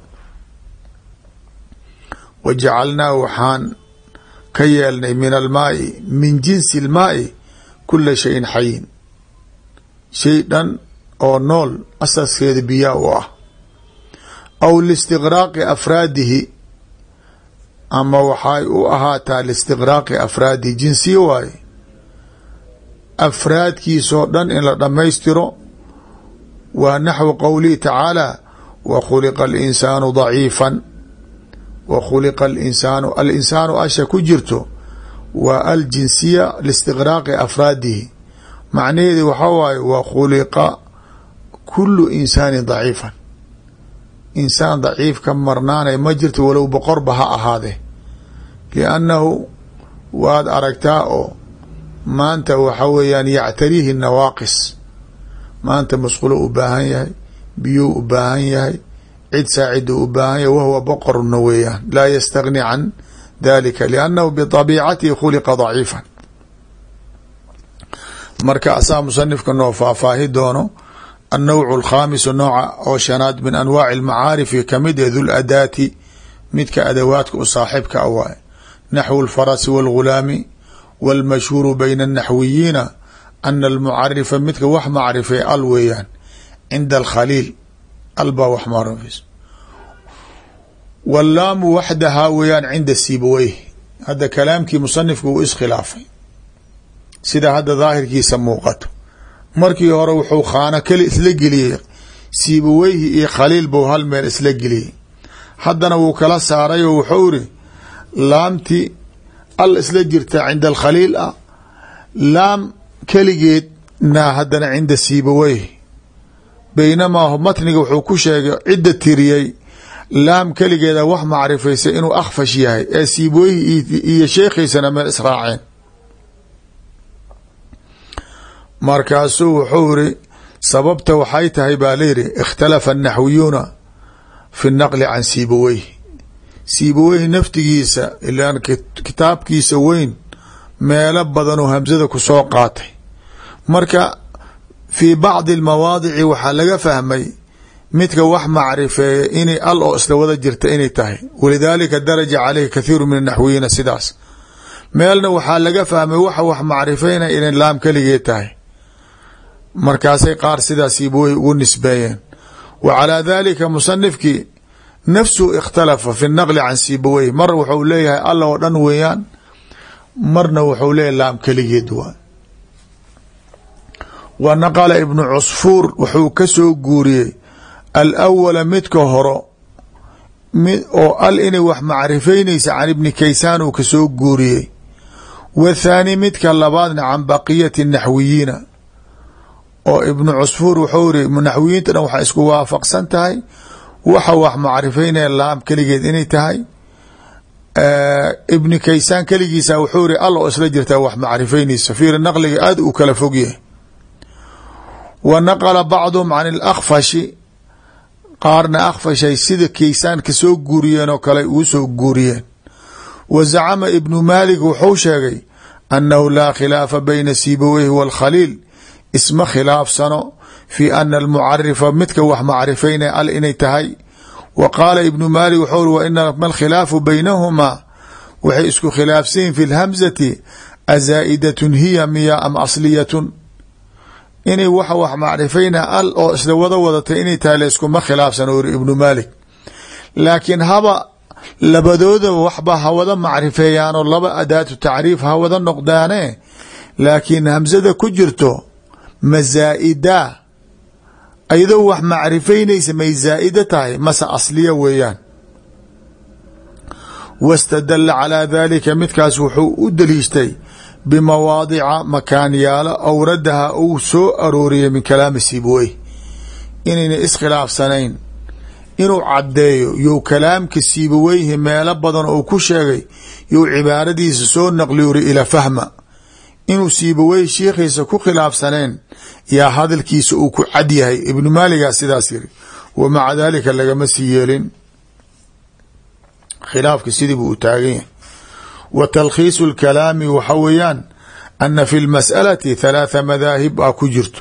wajacalnaa waxaan ka yeelnay min almaai min jinsi almaai kula shayin xayin. shay dhan oo nool asaskeeda biyaa u ah. aw listiqraaqi afraadihi ama waxay u ahaataa listiqraaqi afraadihi jinsiya waaye afraadkiisoo dhan in la dhammaystiro. waa naxwu qowlihi tacaala wa khuliqa alinsaanu daciifan. wa khuliqa alinsaanu alinsaanu asha ku jirto waa aljinsiya listiqraaqi afraadihi. macnaheedi waxaa waaye wa khuliqa kulu insaanin daciifan. insaan daciif ka marnaanay ma jirto walow boqorba ha ahaadee. liannahu waad aragtaa oo maanta waxa weeyaan yactariihi nawaaqis. maanta masqulo u baahan yahay, biyuu u baahan yahay, cid saacidu u baahan yahay, wahuwa boqorna weeyaan laa yastagni can dalika liannahu biطabiicatihi khuliqa daciifan. marka asaa musanifka noo faahfaahi doono annawcu alkhaamisu nooca oo shanaad min anwaaci almacaarifi kamid ee dul adaati midka adawaadka u saaxibka a waaye. naxwu alfarasi wاlgulaami wاlmashhuuru bayna الnaxwiyiina ana almucarifa midka wax macrifay al weeyaan cinda alkhaliil albaa wax macrifays. wallaamu waxdahaa weeyaan cinda sibaweyh. hadda kalaamkii musanifka uu iskhilaafay sida hadda daahirkiisa muuqato. markii hore wuxuu khaano keli isla geliyey sibaweyhi iyo khaliil buu hal meel isla geliyey. haddana wuu kala saaray oo wuxuu iri laamti al isla jirta cinda alkhaliil ah laam keligeed na haddana cinda sibaweyh. baynamaa matniga wuxuu ku sheegay cidda tiriyey laam keligeeda wax macrifaysa inuu akhfash yahay ee sibaweyhi iyo sheekhiisana meel israaceen. markaasuu wuxuu iri sababta waxay tahay baa layidhi ikhtalafa الnaxwiyuuna fi الnaqli can sibaweyh. sibaweyh naftigiisa ilaan kitaabkiisa weyn meelo badanuu hamsada ku soo qaatay. marka fii bacdi اlmawaadici waxaa laga fahmay midka wax macrifeeya inay al oo isla wada jirta inay tahay. walidaalika daraja caleyhi kathiiru min الnaxwiyiina sidaas. meelna waxaa laga fahmay waxa wax macrifeynaya inay laam keligeed tahay. markaasay qaar sidaa sibaweyh ugu nisbeeyeen. wa calaa dalika musanifkii nafsuhu ikhtalafa fi naqli can sibaweyh. mar wuxuu leeyahay alla oo dhan weeyaan, marna wuxuu leeyahay laam keligeed waa. wa naqala ibnu cusfuur wuxuu ka soo guuriyey alawala midka horo oo al inay wax macrifaynaysa can ibni kaysaan uu ka soo guuriyey. wathaani midka labaadna can baqiyati naxwiyiina oo ibnu cusfuur wuxuu iri naxwiyiinta dhan waxay isku waafaqsan tahay waxa wax macrifaynaya laam keligeed inay tahay. ibni kaysaan keligiisa wuxuu iri al oo isla jirtaa wax macrifaynaysa. fiiri naqliga aad uu kala fog yahay. wa naqala bacduhum can اlakhfashi qaarna akhfashay sida kaysaan ka soo guuriyeen oo kale uu soo guuriyeen. wa zacama ibnu maalik wuxuu sheegay annahu laa khilaafa bayna sibaweyhi wاlkhaliil isma khilaafsano fi ana almucarifa midka wax macrifaynay al inay tahay. wa qaala ibnu maalik wuxuu uri wa inama alkhilaafu baynahumaa waxay isku khilaafsayin fi lhamzati azaa'idatun hiya miya am asliyatun, inay wax wax macrifayna al oo isla wada wadatay inay tahay la iskuma khilaafsan uri ibnu maalik. laakiin haba labadooda waxba ha wada macrifeeyaanoo laba adaatu tacriif ha wada noqdaane, laakiin hamsada ku jirto ma zaa'ida ayadoo wax macrifaynaysa may zaa'ida tahay mase asliya weeyaan. wastadala calaa dalika midkaas wuxuu u daliishtay bimawaadica makaanyaalo awradaha uu soo arooriyay min kalaami sibaweyh inayna iskhilaafsanayn, inuu caddeeyo you kalaamka sibaweyhi meelo badan uu ku sheegay you cibaaradiisa soo naqli uri ila fahma, inuu sibaweyh shiikhiisa ku khilaafsanayn yaa hadalkiisa uu ku cad yahay. ibnu maaligaa sidaas yiri, wa maca dalika lagama sii yeelin, khilaafka sidii buu u taagan yahay. wa talkhiisu lkalaami waxa weeyaan ana fi lmas'alati thalaatha madaahib aa ku jirto.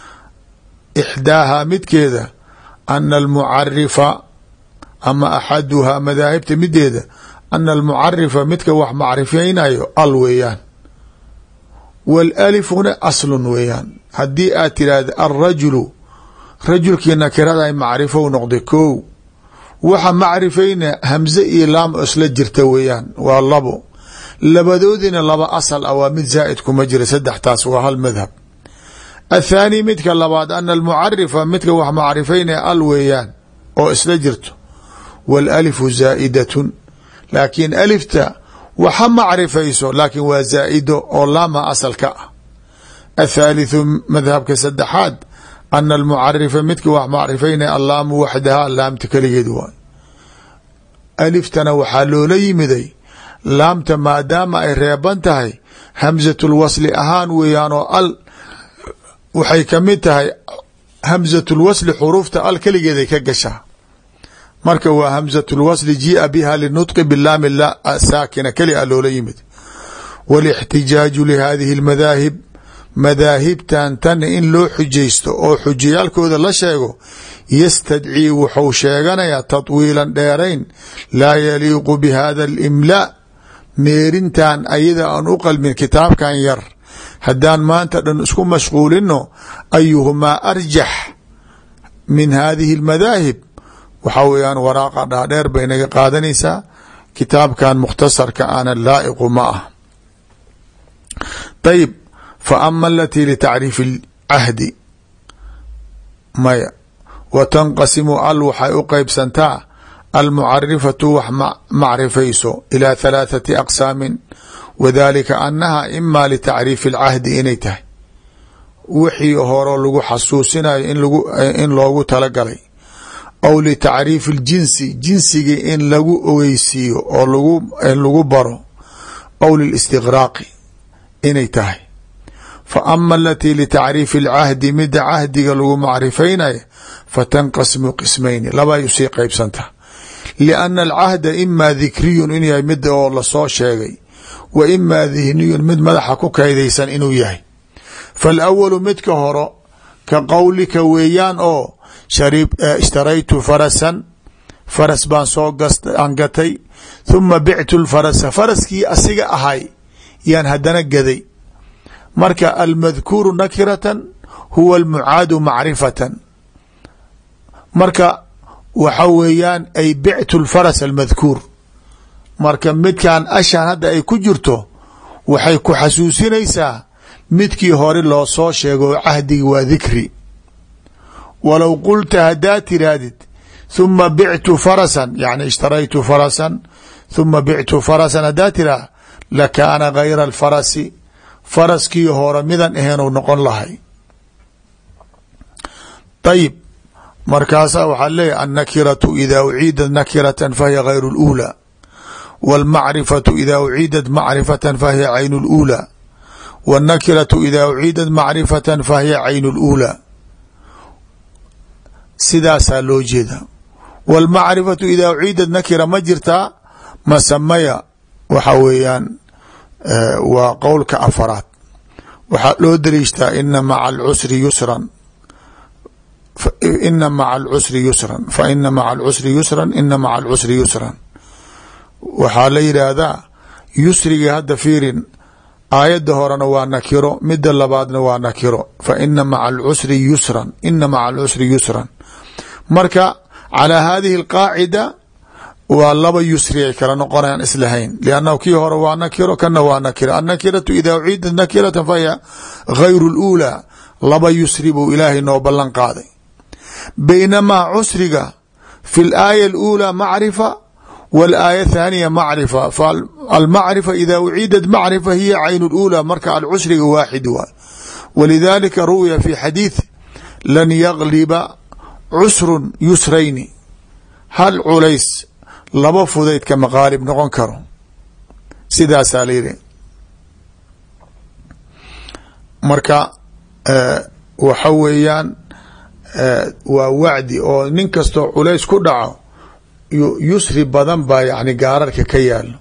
ixdaahaa midkeeda ana almucarifa ama axaduhaa madaahibta mideeda ana almucarifa midka wax macrifaynayo al weeyaan, wاlalifuna aslun weeyaan. haddii aad tiraahda alrajulu rajulkii nakirada ay macrifo noqday ko, waxa macrifayna hamze iyo laam isla jirta weeyaan waa labo, labadoodina laba asal ah waa mid zaa'id kuma jira, saddextaas waa hal madhab. athaani midka labaad ana almucarifa midka wax macrifaynaya al weeyaan oo isla jirto, wاlalifu zaa'idatun laakiin alifta waxa macrifayso laakiin waa zaa'ido oo laama asalka ah. athaalithu madhabka saddexaad ana almucarifa midka wax macrifaynaya allaamu waxdaha laamta keligeed waay. aliftana waxaa loola yimiday laamta maadaama ay reeban tahay hamzatu lwasli ahaan weeyaan oo al waxay kamid tahay hamzatu lwasli xuruufta al keligeeday ka gashaa, marka waa hamzatu lwasli jia biha linutqi bilaami saakina keli a loola yimid. walixtijaaju lihadihi lmadaahib madaahibtan tan in loo xujaysto oo xujayaalkooda la sheego yastadcii wuxuu sheeganayaa tatwiilan dheerayn laa yaliiqu bihada alimlaa, meerintan ayada aan u qalmin kitaabkan yar haddaan maanta dhan isku mashquulino ayuhumaa arjax min hadihi almadaahib waxaa weeyaan waraaqa dhaadheer bay naga qaadanaysaa, kitaabkan mukhtasarka aana laa'iqu ma ah. ayib fa ama alatii litacriifi اlcahdi maya wa tanqasimu al waxay u qeybsantaa almucarifatu wax macrifayso ilaa halaathati aqsaamin, wadalika annaha ima litacriifi اlcahdi inay tahay wixii horo lagu xasuusinayo in loogu talagalay, aw litacriifi اljinsi jinsiga in lagu ogeysiiyo oo in lagu baro, aw lilistiqraaqi inay tahay. fa ama alatii litacriifi اlcahdi mida cahdiga lagu macrifaynaya fatanqasimu qismayni labay usii qeybsanta, lianna alcahda ima dikriyun inuu yahay mid oo lasoo sheegay, wa ima dihniyun mid madaxa ku kaydaysan inuu yahay. faalawalu midka horo ka qowlika weeyaan oo ishtaraytu farasan faras baan soo aan gatay, huma bictu lfarasa faraskii asiga ahay yaan haddana gaday. marka almadkuuru nakiratan huwa almucaadu macrifatan, marka waxa weeyaan ay bictu lfaras almadkuur. marka midkan ashan hadda ay ku jirto waxay ku xasuusinaysaa midkii hore loo soo sheego cahdigi waa dikri. walow qulta haddaad tirahdid huma bictu farasan yani ishtaraytu farasan huma bictu farasan haddaad tiraha lakaana gayra alfarasi, faraskii hore midan ahayn u noqon lahay. ayib markaasaa waxaa leeyahy annakiratu ida uciidat nakiratan fahiya gayru اlأulى, wاlmacrifatu ida uciidat macrifatan fahiya caynu اlأulى, wاnnakiratu ida uciidat macrifatan fahiya caynu اlأulى. sidaasaa loo jeeda. wاlmacrifatu idaa uciidad nakira ma jirtaa masamaya waxa weeyaan waa qowlka afaraad. waxaa loo daliishtaa ina maca alcusri yusran ina maca alcusri yusran faina maca alcusri yusran ina maca alcusri yusran. waxaa la yidhaahdaa yusriga hadda fiirin aayadda horena waa nakiro midda labaadna waa nakiro faina maca alcusri yusran ina maca alcusri yusran. marka calaa hadihi alqaacida waa laba yusri ay kala noqonayaan islahayn liannahu kii hore waa nakiro kana waa nakiro. annakiratu idaa uciidat nakiratan fahiya gayru اluulaa. laba yusri buu ilaahay noo ballan qaaday. baynamaa cusriga fi laaya اluulaa macrifa wاlaaya thaaniya macrifa. faalmacrifa idaa uciidat macrifa hiya cayn اluulaa. marka alcusriga waaxid waay. walidalika ruwiya fi xadiid lan yagliba cusrun yusrayni. hal culays laba fudayd ka maqaalib noqon karo. sidaasaa la yidhi. marka waxa weeyaan waa wacdi oo nin kastoo culays ku dhaco yusri badan baa yani gaararka ka yaalo.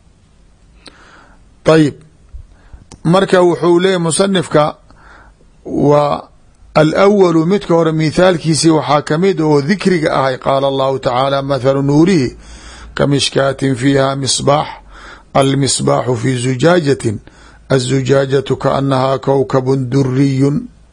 ayib marka wuxuu leeyahy musanifka waa alawalu midka hore mithaalkiisii waxaa kamid oo dikriga ahay qaala allahu tacaala mathalu nuurihi kamishkaatin fiiha misbaax almisbaaxu fi zujaajatin aلzujaajatu kaanahaa kowkabun duriyun.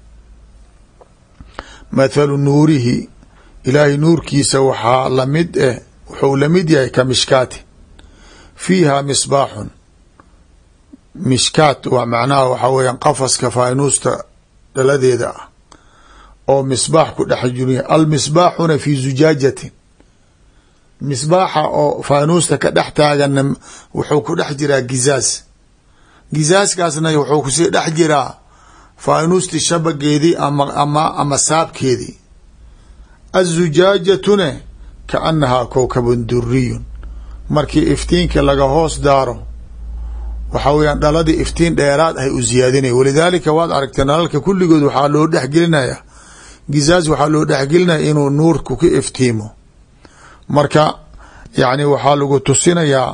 mathalu nuurihi ilaahay nuurkiisa waxaa lamid eh wuxuu lamid yahay kamishkaatin fiiha misbaaxun. mishkaat waa macnaha waxaa weeyaan qafaska faynuusta dhaladeeda ah oo misbaax ku dhex juriya. almisbaaxuna fi zujaajatin misbaaxa oo faanuusta ka dhex taagana wuxuu ku dhex jiraa gizaas. gizaaskaasna wuxuu kusii dhex jiraa faanuusti shabageedii ama ama ama saabkeedii. azujaajatune kaanahaa kowkabun duriyun. markii iftiinka laga hoos daaro waxaa weyaan dhaladii iftiin dheeraad ahay u ziyaadinaya. walidaalika waad aragtay nalalka kulligood waxaa loo dhexgelinaya gizaas waxaa loo dhexgelinaya inuu nuurku ka iftiimo. marka yani waxaa lagu tusinayaa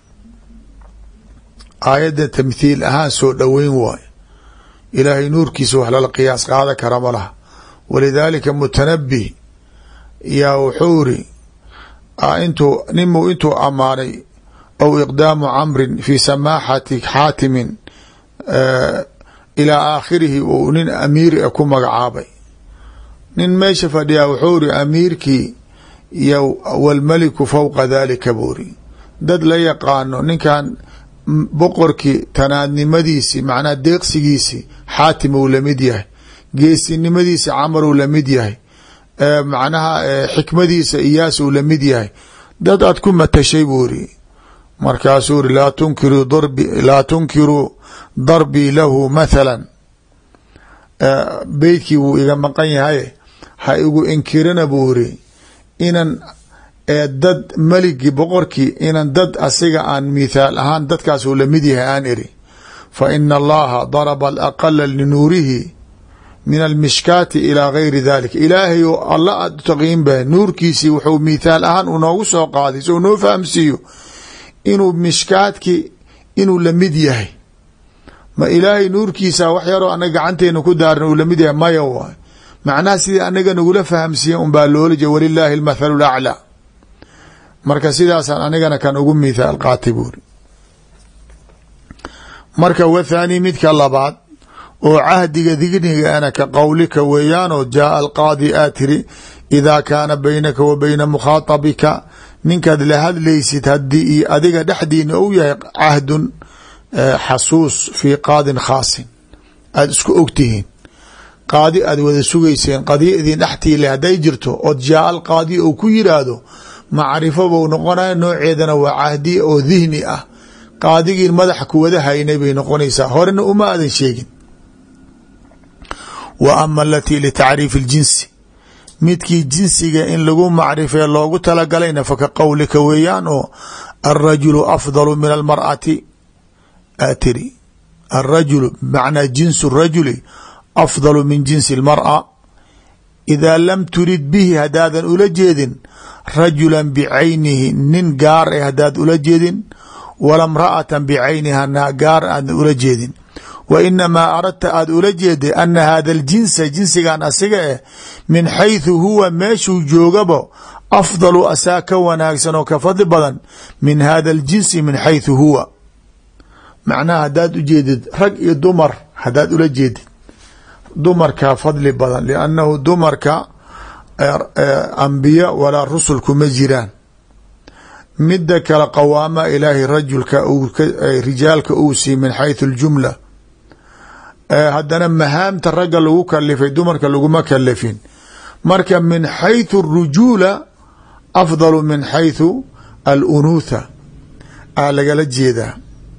aayadda tamthiil ahaan soo dhoweyn waayo. ilaahay nuurkiisa wax lala qiyaas qaada kara ma laha. walidaalika mutanabih yaa wuxuu iri intuu ninmu intuu ammaanay aw iqdaamu camrin fi samaaxati xaatimin ilaa aakhirihi uu nin amiiri a ku magacaabay. nin meesha fadhiyaa wuxuu iri amiirkii iyo walmaliku fowqa dalika buu iri. dad la yaqaano ninkan boqorkii tanaadnimadiisi macnaha deeqsigiisi xaatim uu lamid yahay. geesinimadiisa camar uu lamid yahay. macnaha xikmadiisa iyaas uu lamid yahay. dad aad ku matashay buu iri. markaasuu iri laa tunkiru darbi laa tunkiruu darbii lahu mathala. beytkii wuu iga maqan yahay ha igu inkirina buu iri inan dad meligii boqorkii inan dad asiga aan mithaal ahaan dadkaasuu lamid yahay aan iri. fa ina allaha daraba alaqala linuurihi min almishkaati ilaa gayri dalika. ilaahay oo alla aad u taqiin ba nuurkiisii wuxuu mithaal ahaan u noogu soo qaaday soo noo fahamsiiyo inuu mishkaadkii inuu lamid yahay. ma ilaahay nuurkiisa wax yaroo anaga gacanteena ku daarin uu lamid yahay maya waay. macnaha sidii anaga nagula fahamsiiya un baa loola jeeda walilaahi almathalu laclaa. marka sidaasaan anigana kan ugu mithaal qaatay buuri. marka wathaani midka labaad oo cahdiga digniga ana ka qowlika weeyaanoo jaaa alqaadi aa tiri idaa kaana baynaka wa bayna mukhaatabika ninkaad la hadlaysid haddii iyo adiga dhexdiina uu yahay cahdun xasuus fii qaadin khaasin aada isku ogtihiin. qaadi aad wada sugayseen qadiya idin dhextiile hadday jirto ood jaaa alqaadi ou ku yiraahdo macrifo bou noqonaya nooceedana waa cahdiya oo dihni ah. qaadigiin madaxa kuwada haynay bay noqonaysaa horena uma aadan sheegin. wa ama alatii litacriifi اljinsi midkii jinsiga in lagu macrifee loogu talagalayna faka qowlika weeyaan oo alrajulu afdalu min almar'ati aa tiri. alrajulu bmacnaa jinsu rajuli afdalu min jinsi اlmar'a idaa lam turid bihi haddaadan ula jeedin rajulan bicaynihi nin gaar ah haddaad ula jeedin wala mra'atan bicayniha naa gaar aadan ula jeedin wa inamaa aradta aada ula jeeday ana hada aljinsa jinsigan asiga ah min xayثu huwa meeshuu joogabo afdalu asaa ka wanaagsan oo ka fadli badan min hada aljinsi min xayثu huwa macnaha haddaad ujeedid rag iyo dumar haddaad ula jeedid dumarkaa fadli badan liannahu dumarka ambiya walaa rusul kuma jiraan. mida kale qawaama ilaahi rajulka rijaalka uu sii min xayثu اljumla haddana mahaamta ragga lagu kalifay dumarka laguma kalifin marka min xayثu الrujuula afdalu min xayثu alunuutha aa lagala jeedaa.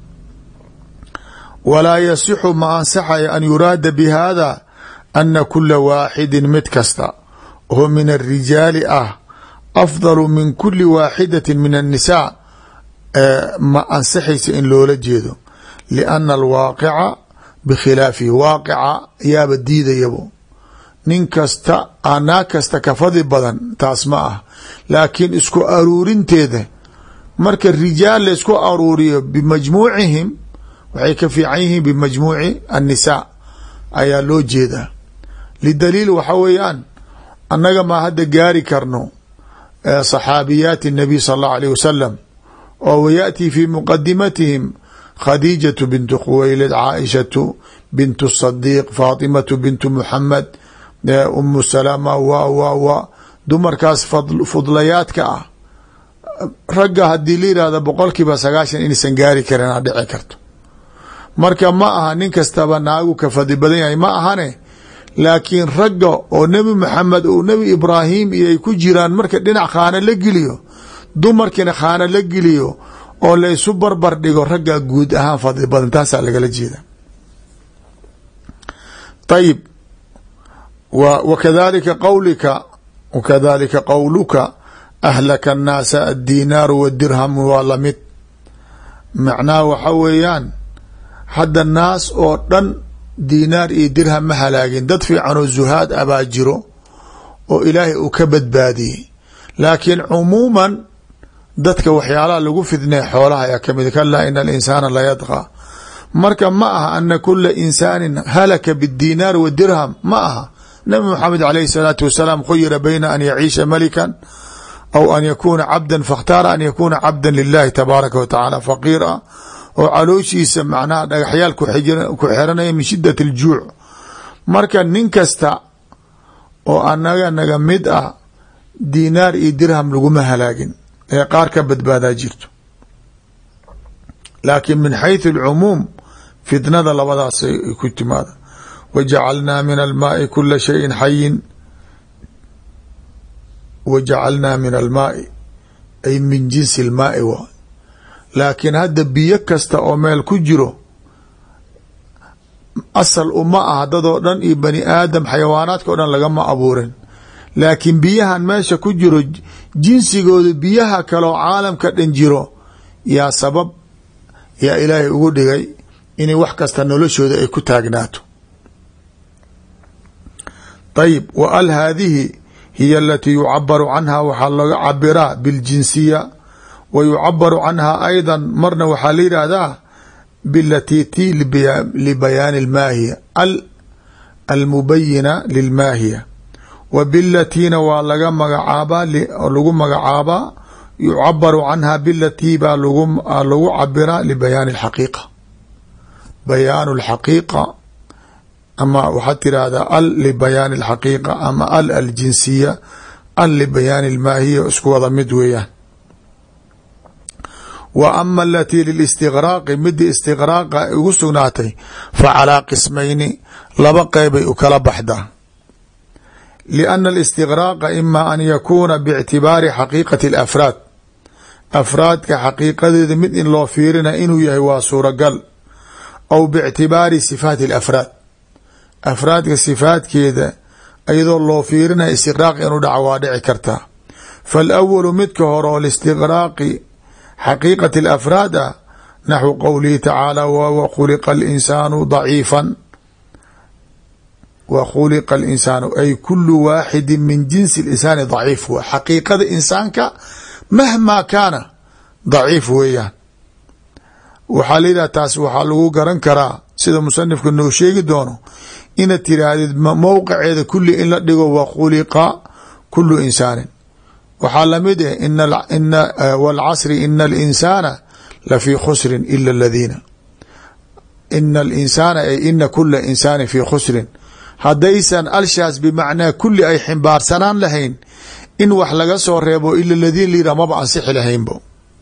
walaa yasixu ma ansaxaya an yuraada bihada ana kula waaxidi mid kasta oo min الrijaali ah afdalu min kuli waaxidati min الnisaa ma ansaxaysa in loola jeedo lianna alwaaqica bikhilaafihi waaqica yaaba diidayabo nin kasta anaa kasta ka fadli badan taas ma ah laakiin isku aruurinteeda marka rijaal la isku aruuriyo bimajmuucihim waxay ka fiican yihiin bimajmuuci annisaa ayaa loo jeedaa. lidaliil waxa weeyaan annaga maa hadda gaari karno صaxaabiyaati الnabiy salى اllahu alيه wasalam oo wayaأtii fi muqadimatihim khadiijaةu bintu khuwaylid caaishatu bintu الصadiiq faatimatu bintu muxamed umu salama wa wa wa dumarkaas fudlayaadka ah ragga haddii la yihahdo boqol kiiba sagaashan inaysan gaari karin a dhici karto marka ma aha nin kastaba naagu ka fadli badan yahay ma ahane laakiin ragga oo nebi maxamed oo nebi ibraahim iyo ay ku jiraan marka dhinac khaana la geliyo dumarkina khaana la geliyo oo la isu barbar dhigo ragga guud ahaan fadli badan taasaa lagala jeeda. ayib wakadalika qawlika wakadalika qowluka ahlaka annaasa addinaaru wadirham waa lamid macnaha waxa weeyaan hadda naas oo dhan diinaar iyo dirham ma halaagin dad fiican oo zuhaad abaa jiro oo ilaahay uu ka badbaadiyey laakiin cumuuman dadka waxyaalaha lagu fidnay xoolaha ayaa kamid kalaa ina alinsaana la yadqى marka ma aha ana kula insaanin halaka bاdinaar wadirham ma aha. nabi maxamed alayhi الsalaatu wasalaam khuyira bayna an yaciisha malikan aw an yakuna cabda faاkhtaara an yakuna cabda lilahi tabaaraka wa tacaala faqiira oo calooshiisa macnaha dhagaxyaal ku xiranaya min shidat aljuuc marka nin kasta oo anaga naga mid ah diinaar iyo dirham laguma halaagin ee qaar ka badbaadaa jirto laakiin min xayثu alcumuum fitnada labadaasay ku timaada. wajacalnaa min almaai kula shayin xayin wajacalnaa min almaai ay min jinsi almaai waa laakiin hadda biyo kasta oo meel ku jiro asal uma ah dadoo dhan iyo bani aadam xayawaanaadka o dhan lagama abuurin laakiin biyahan meesha ku jiro jinsigooda biyaha kaleo caalamka dhan jiro yaa sabab yaa ilaahay ugu dhigay inay wax kasta noloshooda ay ku taagnaato. ayib wa al haadihi hiya alatii yucabaru canha waxaa laga cabiraa biاljinsiya wa yucabaru canha ayda marna waxaa la yidhaahdaa bilatii ti libayaani اlmaahiya al almubayina lilmaahiya wa bilatiina waa laga magacaabaa lagu magacaabaa yucabaru canha bilatii baa lagu cabiraa libayaani اlxaqiiqa bayaanu اlxaqiiqa ama waxaad tirahdaa al libayaani اlxaqiiqa ama al aljinsiya al libayaani اlmaahiya isku wada mid weeyaan. wa ama alatii lilistiqraaqi midii istiqraaqa ay ugu sugnaatay fa calaa qismayni laba qeybay u kala baxdaa. lianna alistiqraaqa ima an yakuuna biictibaari xaqiiqati alafraad afraadka xaqiiqadeeda mid in loo fiirina inuu yahay waa suuragal aw biictibaari sifaati alafraad afraadka sifaadkeeda iyadoo loo fiirinaya istiqraaq inuu dhaco waa dhici kartaa. faalawalu midka hore oo listiqraaqi xaqiiqati alafraad ah naxwu qowlihi tacaala wa khuliqa alinsaanu daciifan wa khuliqa alinsaanu ay kulu waaxidi min jinsi اlinsaani daciif wa xaqiiqada insaanka mahmaa kaana daciif weeyaan. waxaa la yidhaha taas waxaa lagu garan karaa sida musanifka noo sheegi doono inaad tiraahdid mowqiceeda kuli in la dhigo wa khuliqa kulu insaanin. waxaa lamid ah wاlcasri ina alinsaana lafii khusrin ila aladiina ina alinsaana ay ina kula insaani fii khusrin. haddaysan alshaas bimacnaa kuli ay ximbaarsanaan lahayn in wax laga soo reebo ila ladiina layidhah maba ansixi lahaynbo.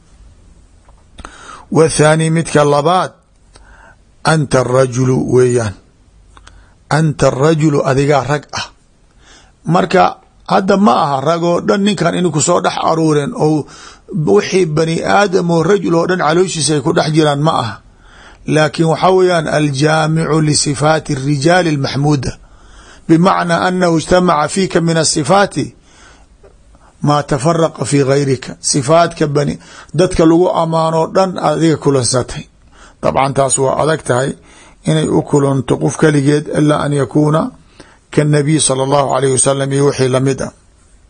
wthaani midka labaad anta arajulu weeyaan, anta arajulu adigaa rag ah. marka hadda ma aha rag oo dhan ninkan in kusoo dhex aruureen oo wixii bani aadam oo rajul oo dhan calooshiisa ay ku dhex jiraan ma aha, laakin waxaa weeyaan aljaamicu lisifaati الrijaali اlmaxmuuda bimacnaa anahu اجtamaca fiika min asifaati maa tafaraqa fi gayrika. sifaadka bani dadka lagu amaanoo dhan adiga kulansatay. dabcan taas waa adag tahay inay u kulanto qof keligeed ilaa an yakuuna kaالnabiy salى اllahu alayh wasalam iyo wixii lamid ah.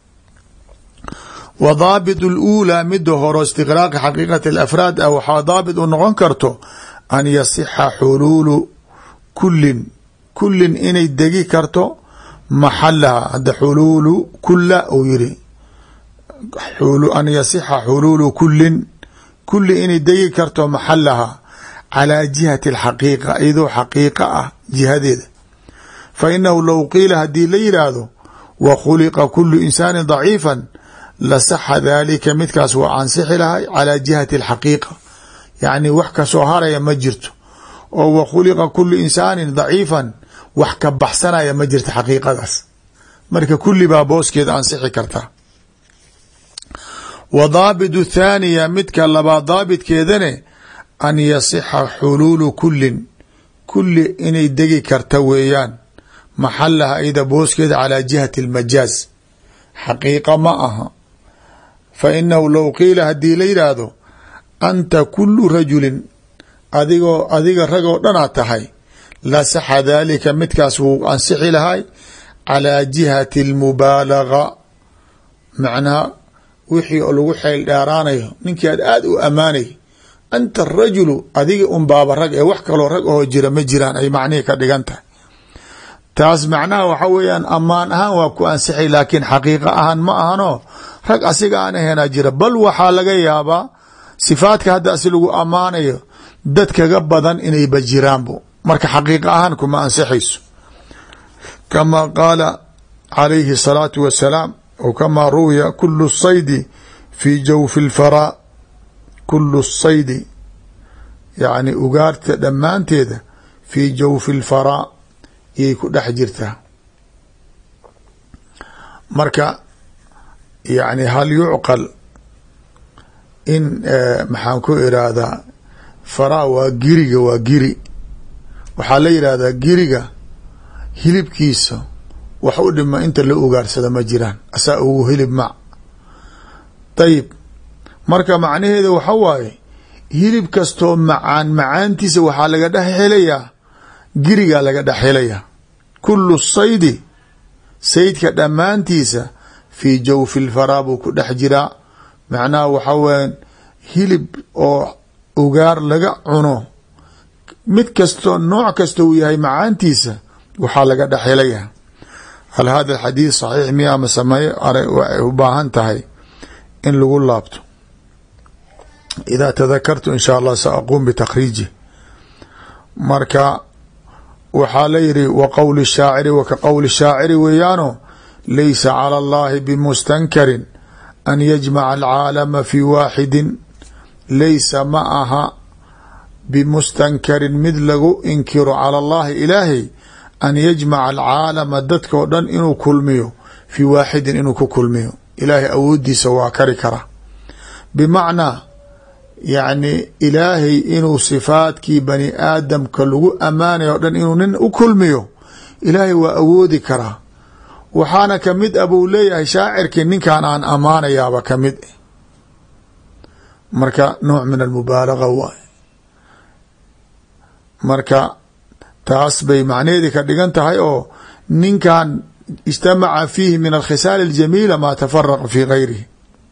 wa daabit اlأuulaa mida horo istiqraaqi xaqiiqati اlafraad ah waxaa daabit u noqon karto an yasixa xuluulu kulin kulin inay degi karto maxalaha. hadda xuluulu kula uu yiri an yasixa xuluulu kulin kuli inay degi karto maxalaha calaa jihati alxaqiiqa iyadoo xaqiiqa ah jihadeeda. fa inahu low qiila haddii la yidhaahdo wa khuliqa kulu insaani daciifan lasaxa dalika midkaas waa ansixi lahay calaa jihati alxaqiiqa, yacni wax kasoo haraya ma jirto oo wa khuliqa kulu insaanin daciifan wax ka baxsanaya ma jirto xaqiiqadaas. marka kuli baa booskeeda ansixi kartaa. wa daabitu thaaniya midka labaad daabitkeedane an yasixa xuluulu kulin kuli inay degi karta weeyaan maxalaha iyada booskeeda calaa jihati almajaaz, xaqiiqa ma aha. fa inahu low qiila haddii la yidhaahdo anta kulu rajulin adigoo adiga ragoo dhanaa tahay lasaxa daalika midkaas wuu ansixi lahay calaa jihati almubaalaga, macnaha wixii oo lagu xeel dheeraanayo ninkii aad aada u ammaanay anta arajulu adiga un baaba rag ee wax kaloo rag oo jira ma jiraan ay macnihii ka dhigan tahay. taas macnaha waxa weeyaan ammaan ahaan waa ku ansixay laakiin xaqiiqa ahaan ma ahano rag asiga aan ahaynaa jira. bal waxaa laga yaabaa sifaadka hadda asi lagu ammaanayo dad kaga badan inayba jiraanbo, marka xaqiiqa ahaan kuma ansixayso. kama qaala calayhi الsalaatu wasalaam o kama ruwiya kulu saydi fi jawfi اlfaraa, kulu saydi yani ugaarta dhammaanteeda fii jawfi اlfaraa yay ku dhex jirtaa. marka yani hal yucqal in maxaan ku irahdaa faraa waa giriga, waa giri waxaa la yidhahdaa giriga hilibkiisa wax u dhima inta la ugaarsada ma jiraan, asaa ugu hilib mac. dayib marka macnaheeda waxa waaye hilib kastoo macaan macaantiisa waxaa laga dhex helayaa girigaa laga dhex helayaa. kulu saydi saydka dhammaantiisa fii jawfi lfaraa buu ku dhex jiraa. macnaha waxa weyan hilib oo ugaar laga cuno mid kastoo nooc kasta uu yahay macaantiisa waxaa laga dhex helayaa. hal hada xadiid saxiix miya ama sameeye waxay u baahan tahay in lagu laabto. idaa tadakartu in shaa allah sa aquum bitakriiji. marka waxaa la yihi wa qowli shaaciri wa ka qowli shaaciri weeyaano laysa cala allahi bimustankarin an yajmaca alcaalama fi waaxidin. laysa ma aha bimustankarin mid lagu inkiro cala allahi ilaahay an yajmaca alcaalama dadkao dhan inuu kulmiyo fii waaxidin inuu ku kulmiyo. ilaahay awoodiisa waa kari kara, bimacnaa yacni ilaahay inuu sifaadkii bani aadamka lagu ammaanayo o dhan inuu nin u kulmiyo ilaahay waa awoodi karaa. waxaana kamid a buu leeyahay shaacirkii ninkan aan ammaanayaaba kamid ah. marka nooc min almubaalaga waay. marka taas bay macnaheedii ka dhigan tahay oo ninkan اجتamaca fiihi min alkhisaal اljamiila ma tafaraqa fi gayrihi.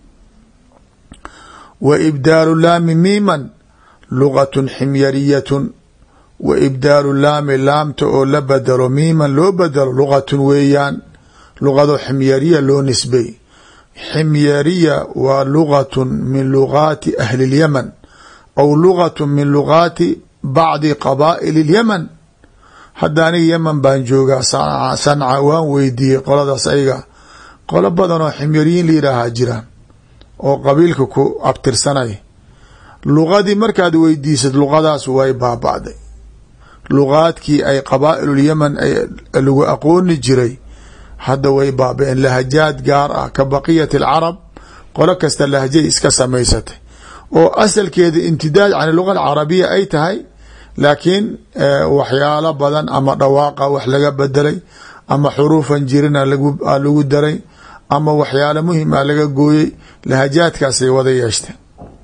wa ibdaalu laami miiman lugaة ximyariyat wa ibdaalu laami laamta oo la bedelo miiman loo bedelo lugatun weeyaan, lugado ximyariya loo nisbay. ximyariya waa lugaة min lugaati ahli اlyaman aw lugaة min lugaati bacdi qabaa'il اlyaman. hadda aniga yaman baan joogaa sanca waan weydiiyey qoladaas ayaga, qolo badan oo ximyariyiin la yidhaahaa jiraan oo qabiilka ku abtirsanay. lugadii markaad weydiisad lugadaas way baaba'day. lugaadkii ay qabaa'ilulyaman lagu aqooni jiray hadda way baaba-een. lahajaad gaar ah ka baqiyati alcarab, qolo kasta lahjay iska samaysatay oo asalkeeda imtidaad can luga alcarabiya ay tahay, laakiin waxyaalo badan ama dhawaaqa wax laga bedelay ama xuruufan jirina lagu daray ama waxyaalo muhim a laga gooyey. lahajaadkaasay wada yeeshteen.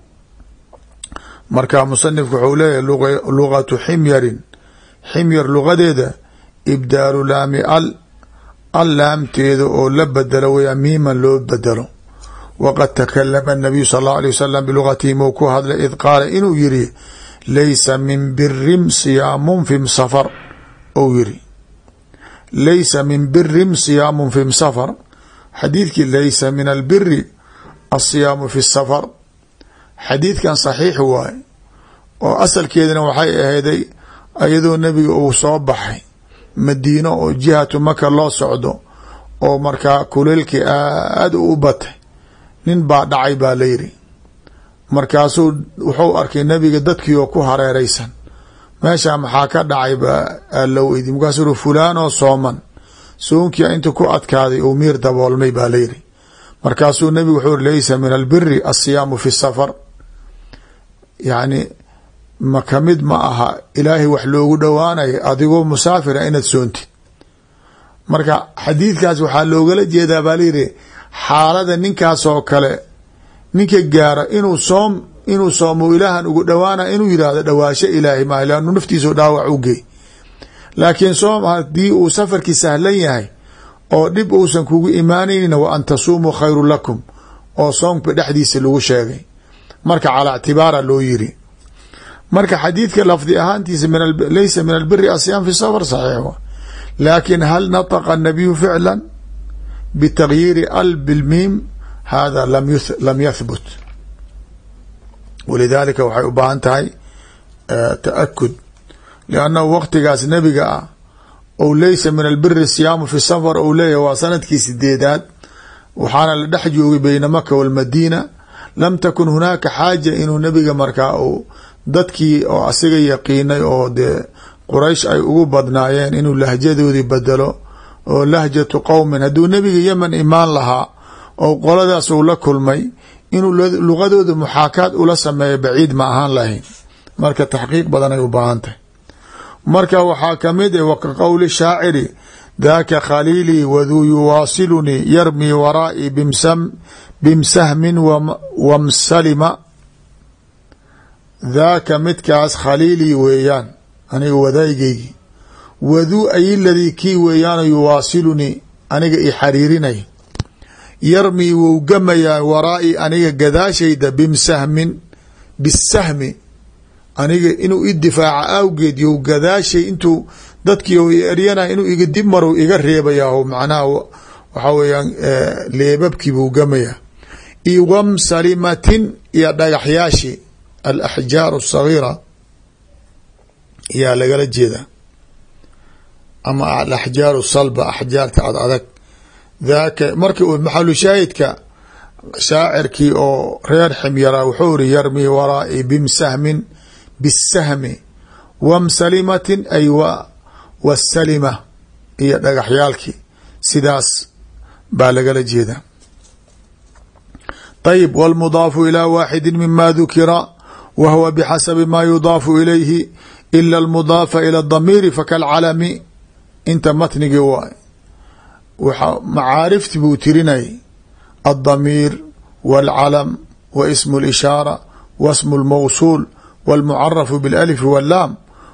marka musanifku wuxuu leeyahay lugatu ximyarin, ximyar lugadeeda ibdaalu laami al al laamteeda oo la bedelo waya miiman loo bedelo. waqad takalama الnabiyu sal اllahu alيه wasalam bilugatihi mou ku hadlay id qaala inuu yiri laysa min birim siyaamun fim safar ou yiri laysa min birim siyaamun fim safar. xadiidkii laysa min albiri asiyaamu fi safar, xadiidkan saxiix waaye oo asalkeedana waxay ahayday iyadoo nebiga uu soo baxay madiino oo jihatu maka loo socdo oo markaa kuleelkii aada u batay, nin baa dhacay baa la yiri. markaasuu wuxuu arkay nebiga dadkii oo ku hareereysan, meesha maxaa ka dhacay baa la weydi. markaasuu uri fulaan oo sooman, soonkia inta ku adkaaday uu miir daboolmay baa la yiri. markaasuu nebigu wuxuu uri laysa min albiri asiyaamu fi safar, yacni ma kamid ma aha ilaahay wax loogu dhowaanayo adigoo musaafira inaad soontid. marka xadiidkaas waxaa loogala jeedaa baa la yiri xaalada ninkaas oo kale ninka gaara inuu soom inuu soomo ilaahan ugu dhowaana inuu yidhaahdo dhawaasho ilaahay maaha, laanu naftiisu dhaawac u gey. laakiin soom haddii uu safarkii sahlan yahay oo dhib uusan kugu imaanaynin wa an tasuumuu khayru lakum oo soomka dhexdiisa lagu sheegay, marka calaa ictibaara loo yiri. marka xadiidka lafdi ahaantiisa laysa min albiri asyaam fi safar saxiix wa, laakin hal nataqa الnabiyu ficla bitagyiiri al bilmiim hada lam yahbut. walidaalika waxay u baahan tahay ta'akud, liannahu waqtigaas nebiga ah ou laysa min albiri siyaamu fi safar ou leeyahy waa sanadkii sideedaad, waxaana la dhex joogay beyna maka walmadiina. lam takun hunaaka xaaja inuu nebiga markaa u dadkii oo asiga yaqiinay oo dee quraysh ay ugu badnaayeen inuu lahjadoodii bedelo oo lahjatu qowmin. hadduu nebiga yeman imaan lahaa oo qoladaas uu la kulmay inuu lugadooda muxaakaad ula sameeyo baciid ma ahaan lahayn. marka taxqiiq badan ay u baahan tahay. marka waxaa kamid ah waka qowli shaaciri daaka khaliilii waduu yuwaasilunii yarmii waraa'i bimsahmin wamsalima. daaka midkaas khaliilii weeyaan aniga wadaaygeygii, waduu ay ladii kii weeyaano yuwaasilunii aniga i xariirinay, yarmii wou gamayaa waraa'i aniga gadaashayda bimsahmin bisahmi aniga inuu i difaaca awgeed yow gadaashay intuu dadkii o i eryanay inuu iga dib marow iga reebayaa, macnaha waxaa weeyaan leebabkii buu gamayaa. io wamsalimatin iyo dhagaxyaashi alaxjaaru asagiira yaa lagala jeedaa, ama alaxjaaru salba axjaarta ad adag. daaka markii uu maxalu shaahidka shaacirkii oo reer ximyaraa wuxuu iri yarmii waraa'i bimsahmin bisahmi wamsalimatin ay wasalima iyo dhagaxyaalkii, sidaas baa lagala jeedaa. ayb wاlmudaafu ilى waaxidi mima dukira wa huwa bxasabi ma yudaafu ilayhi ila اlmudaafa ilى اdamiiri fakalcalami. inta matnigii waay macaarifti buu tirinay الضمير والعلم واسم الإشارة واسم الموصول والمعرف بالألف واللام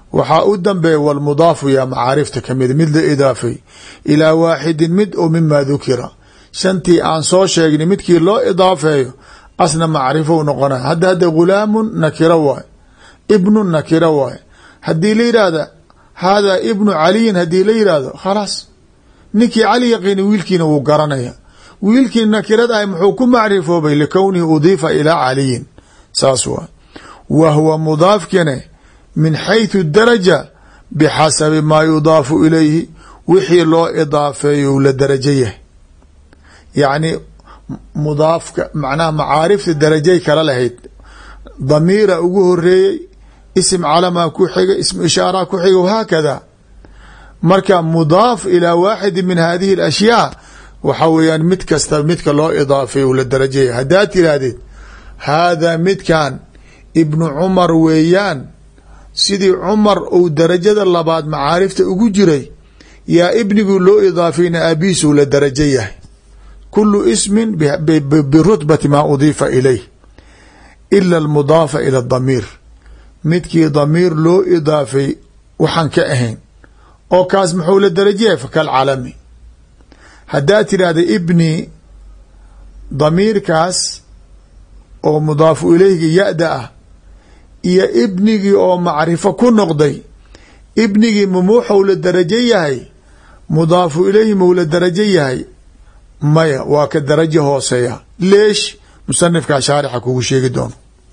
waxaa u dambeeya wاlmudaafu yaa macaarifta kamida mid la idaafay ilaa waaxidin mid oo mima dukira shantii aan soo sheegnay midkii loo idaafeeyo asna macrifo noqonay. hadda hadda gulaamun nakira waay, ibnu nakira waay. haddii la yidhaahda haadaa ibnu caliyin haddii la yidhaahdo khalaas ninkii cali yaqiini wiilkiina wuu garanaya. wiilkii nakirad ahay muxuu ku macrifoobay likownihi udiifa ilaa caliyin saas waay. wa huwa mudaafkine min xayثu daraja bixasabi maa yudaafu ilayhi wixii loo idaafeeyo la darajo yahay. yacni mudaafka macnaha macaarifta darajay kala lahayd. damiira ugu horeeyey, ism calamaa ku xiga, ism ishaaraa ku xiga wahaakada. marka mudaaf ilaa waaxidi min hadihi اlashyaa waxa weeyaan mid kasta midka loo idaafeeyo la darajo yahay. haddaad tiraahdeed haadaa midkan ibnu cumar weeyaan, sidii cumar uu darajada labaad macaarifta ugu jiray yaa ibnigu loo idaafayna aabiisuu la darajo yahay. kulu ismin birutbati maa udiifa ilayh ila almudaafa ila damiir, midkii damiir loo idaafay waxaan ka ahayn oo kaas muxuu la darajo yahay fakalcalami. haddaad tidhaahda ibni damiirkaas oo mudaafu ilayhga ya-da ah iyo ibnigii oo macrifo ku noqday, ibnigii mumuuxou la darajo yahay, mudaafu ilayhi mou la darajo yahay? maya, waa ka darajo hooseeya. leesh? musanifkaa shaarixa kugu sheegi doono.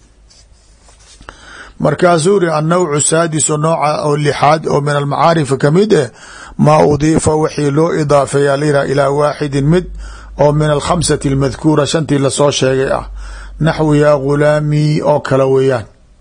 markaasuu ri annawcu saadisu nooca oo lixaad oo min almacaarifi kamid eh maa udiifa wixii loo idaafeeya lira ilaa waaxidin mid oo min alkhamsati almadkuura shantii lasoo sheegay ah. naxwi yaa ghulaamii oo kale weeyaan.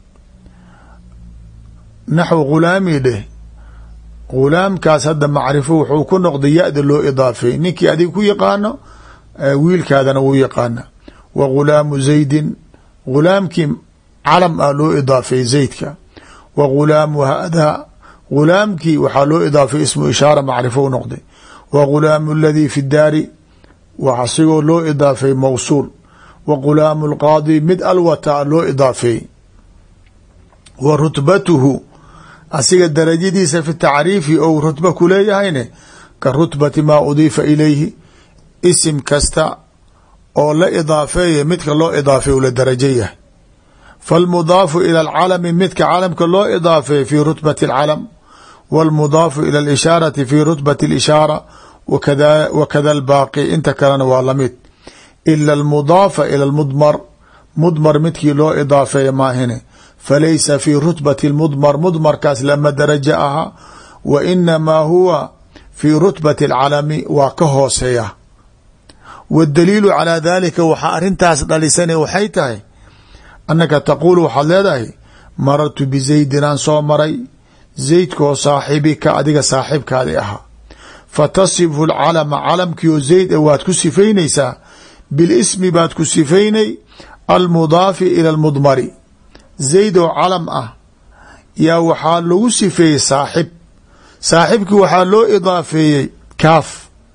naxwi ghulaamii dheh, ghulaamkaas hadda macrifo wuxuu ku noqday ya-da loo idaafeey. ninkii adiga ku yaqaano wiilkaadana wuu yaqaana. wa ghulaamu zaydin, ghulaamkii calam ah loo idaafeey zaydka. wa ghulaamu haadaa, ghulaamkii waxaa loo idaafay ismu ishaara macrifo u noqday. wa ghulaamu aladii fi daari waa sigoo loo idaafay mawsuul. wa ghulaamu alqaadi mid alwata loo idaafeey. wa rutbatuhu asiga darajadiisa fi tacriifi ou rutba ku leeyahayne ka rutbati maa udiifa ilayhi, isim kasta oo la idaafeeya midka loo idaafay u la darajo yahay. falmudaafu ila alcalami midka calamka loo idaafeey fi rutbati alcalam, wاlmudaafu ila alishaarati fi rutbati اlishaara, wakada albaaqi inta kalena waa lamid. ila almudaafa ila almudmar, mudmar midkii loo idaafeeya maahine falaysa fi rutbati اlmudmar, mudmarkaas lama darajo aha. wa inamaa huwa fi rutbati اlcalami, waa ka hooseeya. waاdaliilu calaa dalika waxaa arintaas dhalisana waxay tahay annaka taquulu waxaad leedahay marartu bizaydin aan soo maray, zaydkoo saaxibika adiga saaxibkaadi ahaa. fatasifu alcalama, calamkiioo zayd a waad ku sifaynaysaa bilismi baad ku sifaynay almudaafi ila almudmari. zayd oo calam ah yaa waxaa lagu sifeeyey saaxib, saaxibkii waxaa loo idaafeeyey kaaf.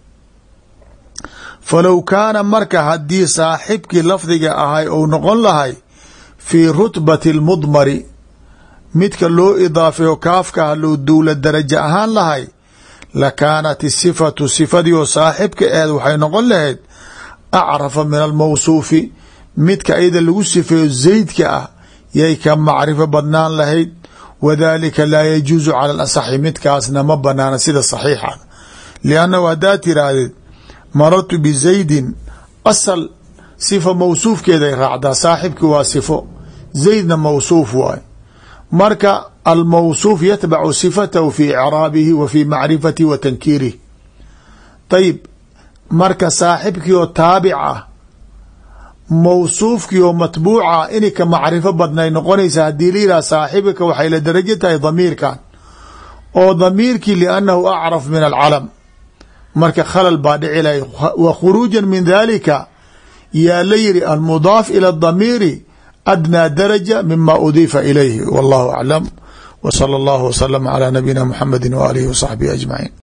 falow kaana marka haddii saaxibkii lafdiga ahay ou noqon lahay fii rutbati almudmari, midka loo idaafeeyo kaafka halou dowla darajo ahaan lahay, lakaanat isifatu sifadii oo saaxibka aheed waxay noqon lahayd acrafa min almawsuufi, midka ayada lagu sifeeyo zaydka ah yay ka macrifo badnaan lahayd. wadalika laa yajuusu cala alasaxi, midkaasna ma banaana sida saxiixa. liannahu haddaad tiraahdeed marartu bizaydin, asal sifa mawsuufkeeday raacdaa, saaxibki waa sifo, zaydna mawsuuf waay. marka almawsuuf yatbacu sifatahu fi icraabihi wa fi macrifatihi wa tankiirih. ayib, marka saaxibkii oo taabic ah, mawsuufkii oo matbuuca inay ka macrifo badnay noqonaysa haddii la yidhaha saaxibka waxay la darajo tahay damiirkan, oo damiirkii liannahu acraf min alcalam. marka khalal baa dhici lahay. wa khuruujan min dalika yaa la yiri almudaaf ila damiiri adnaa daraja mima udiifa ilayhi. wallahu aclam. wa sala allahu wasalama calaa nabiyina muxamedi wa aalihi wa saxbihi ajmaciin.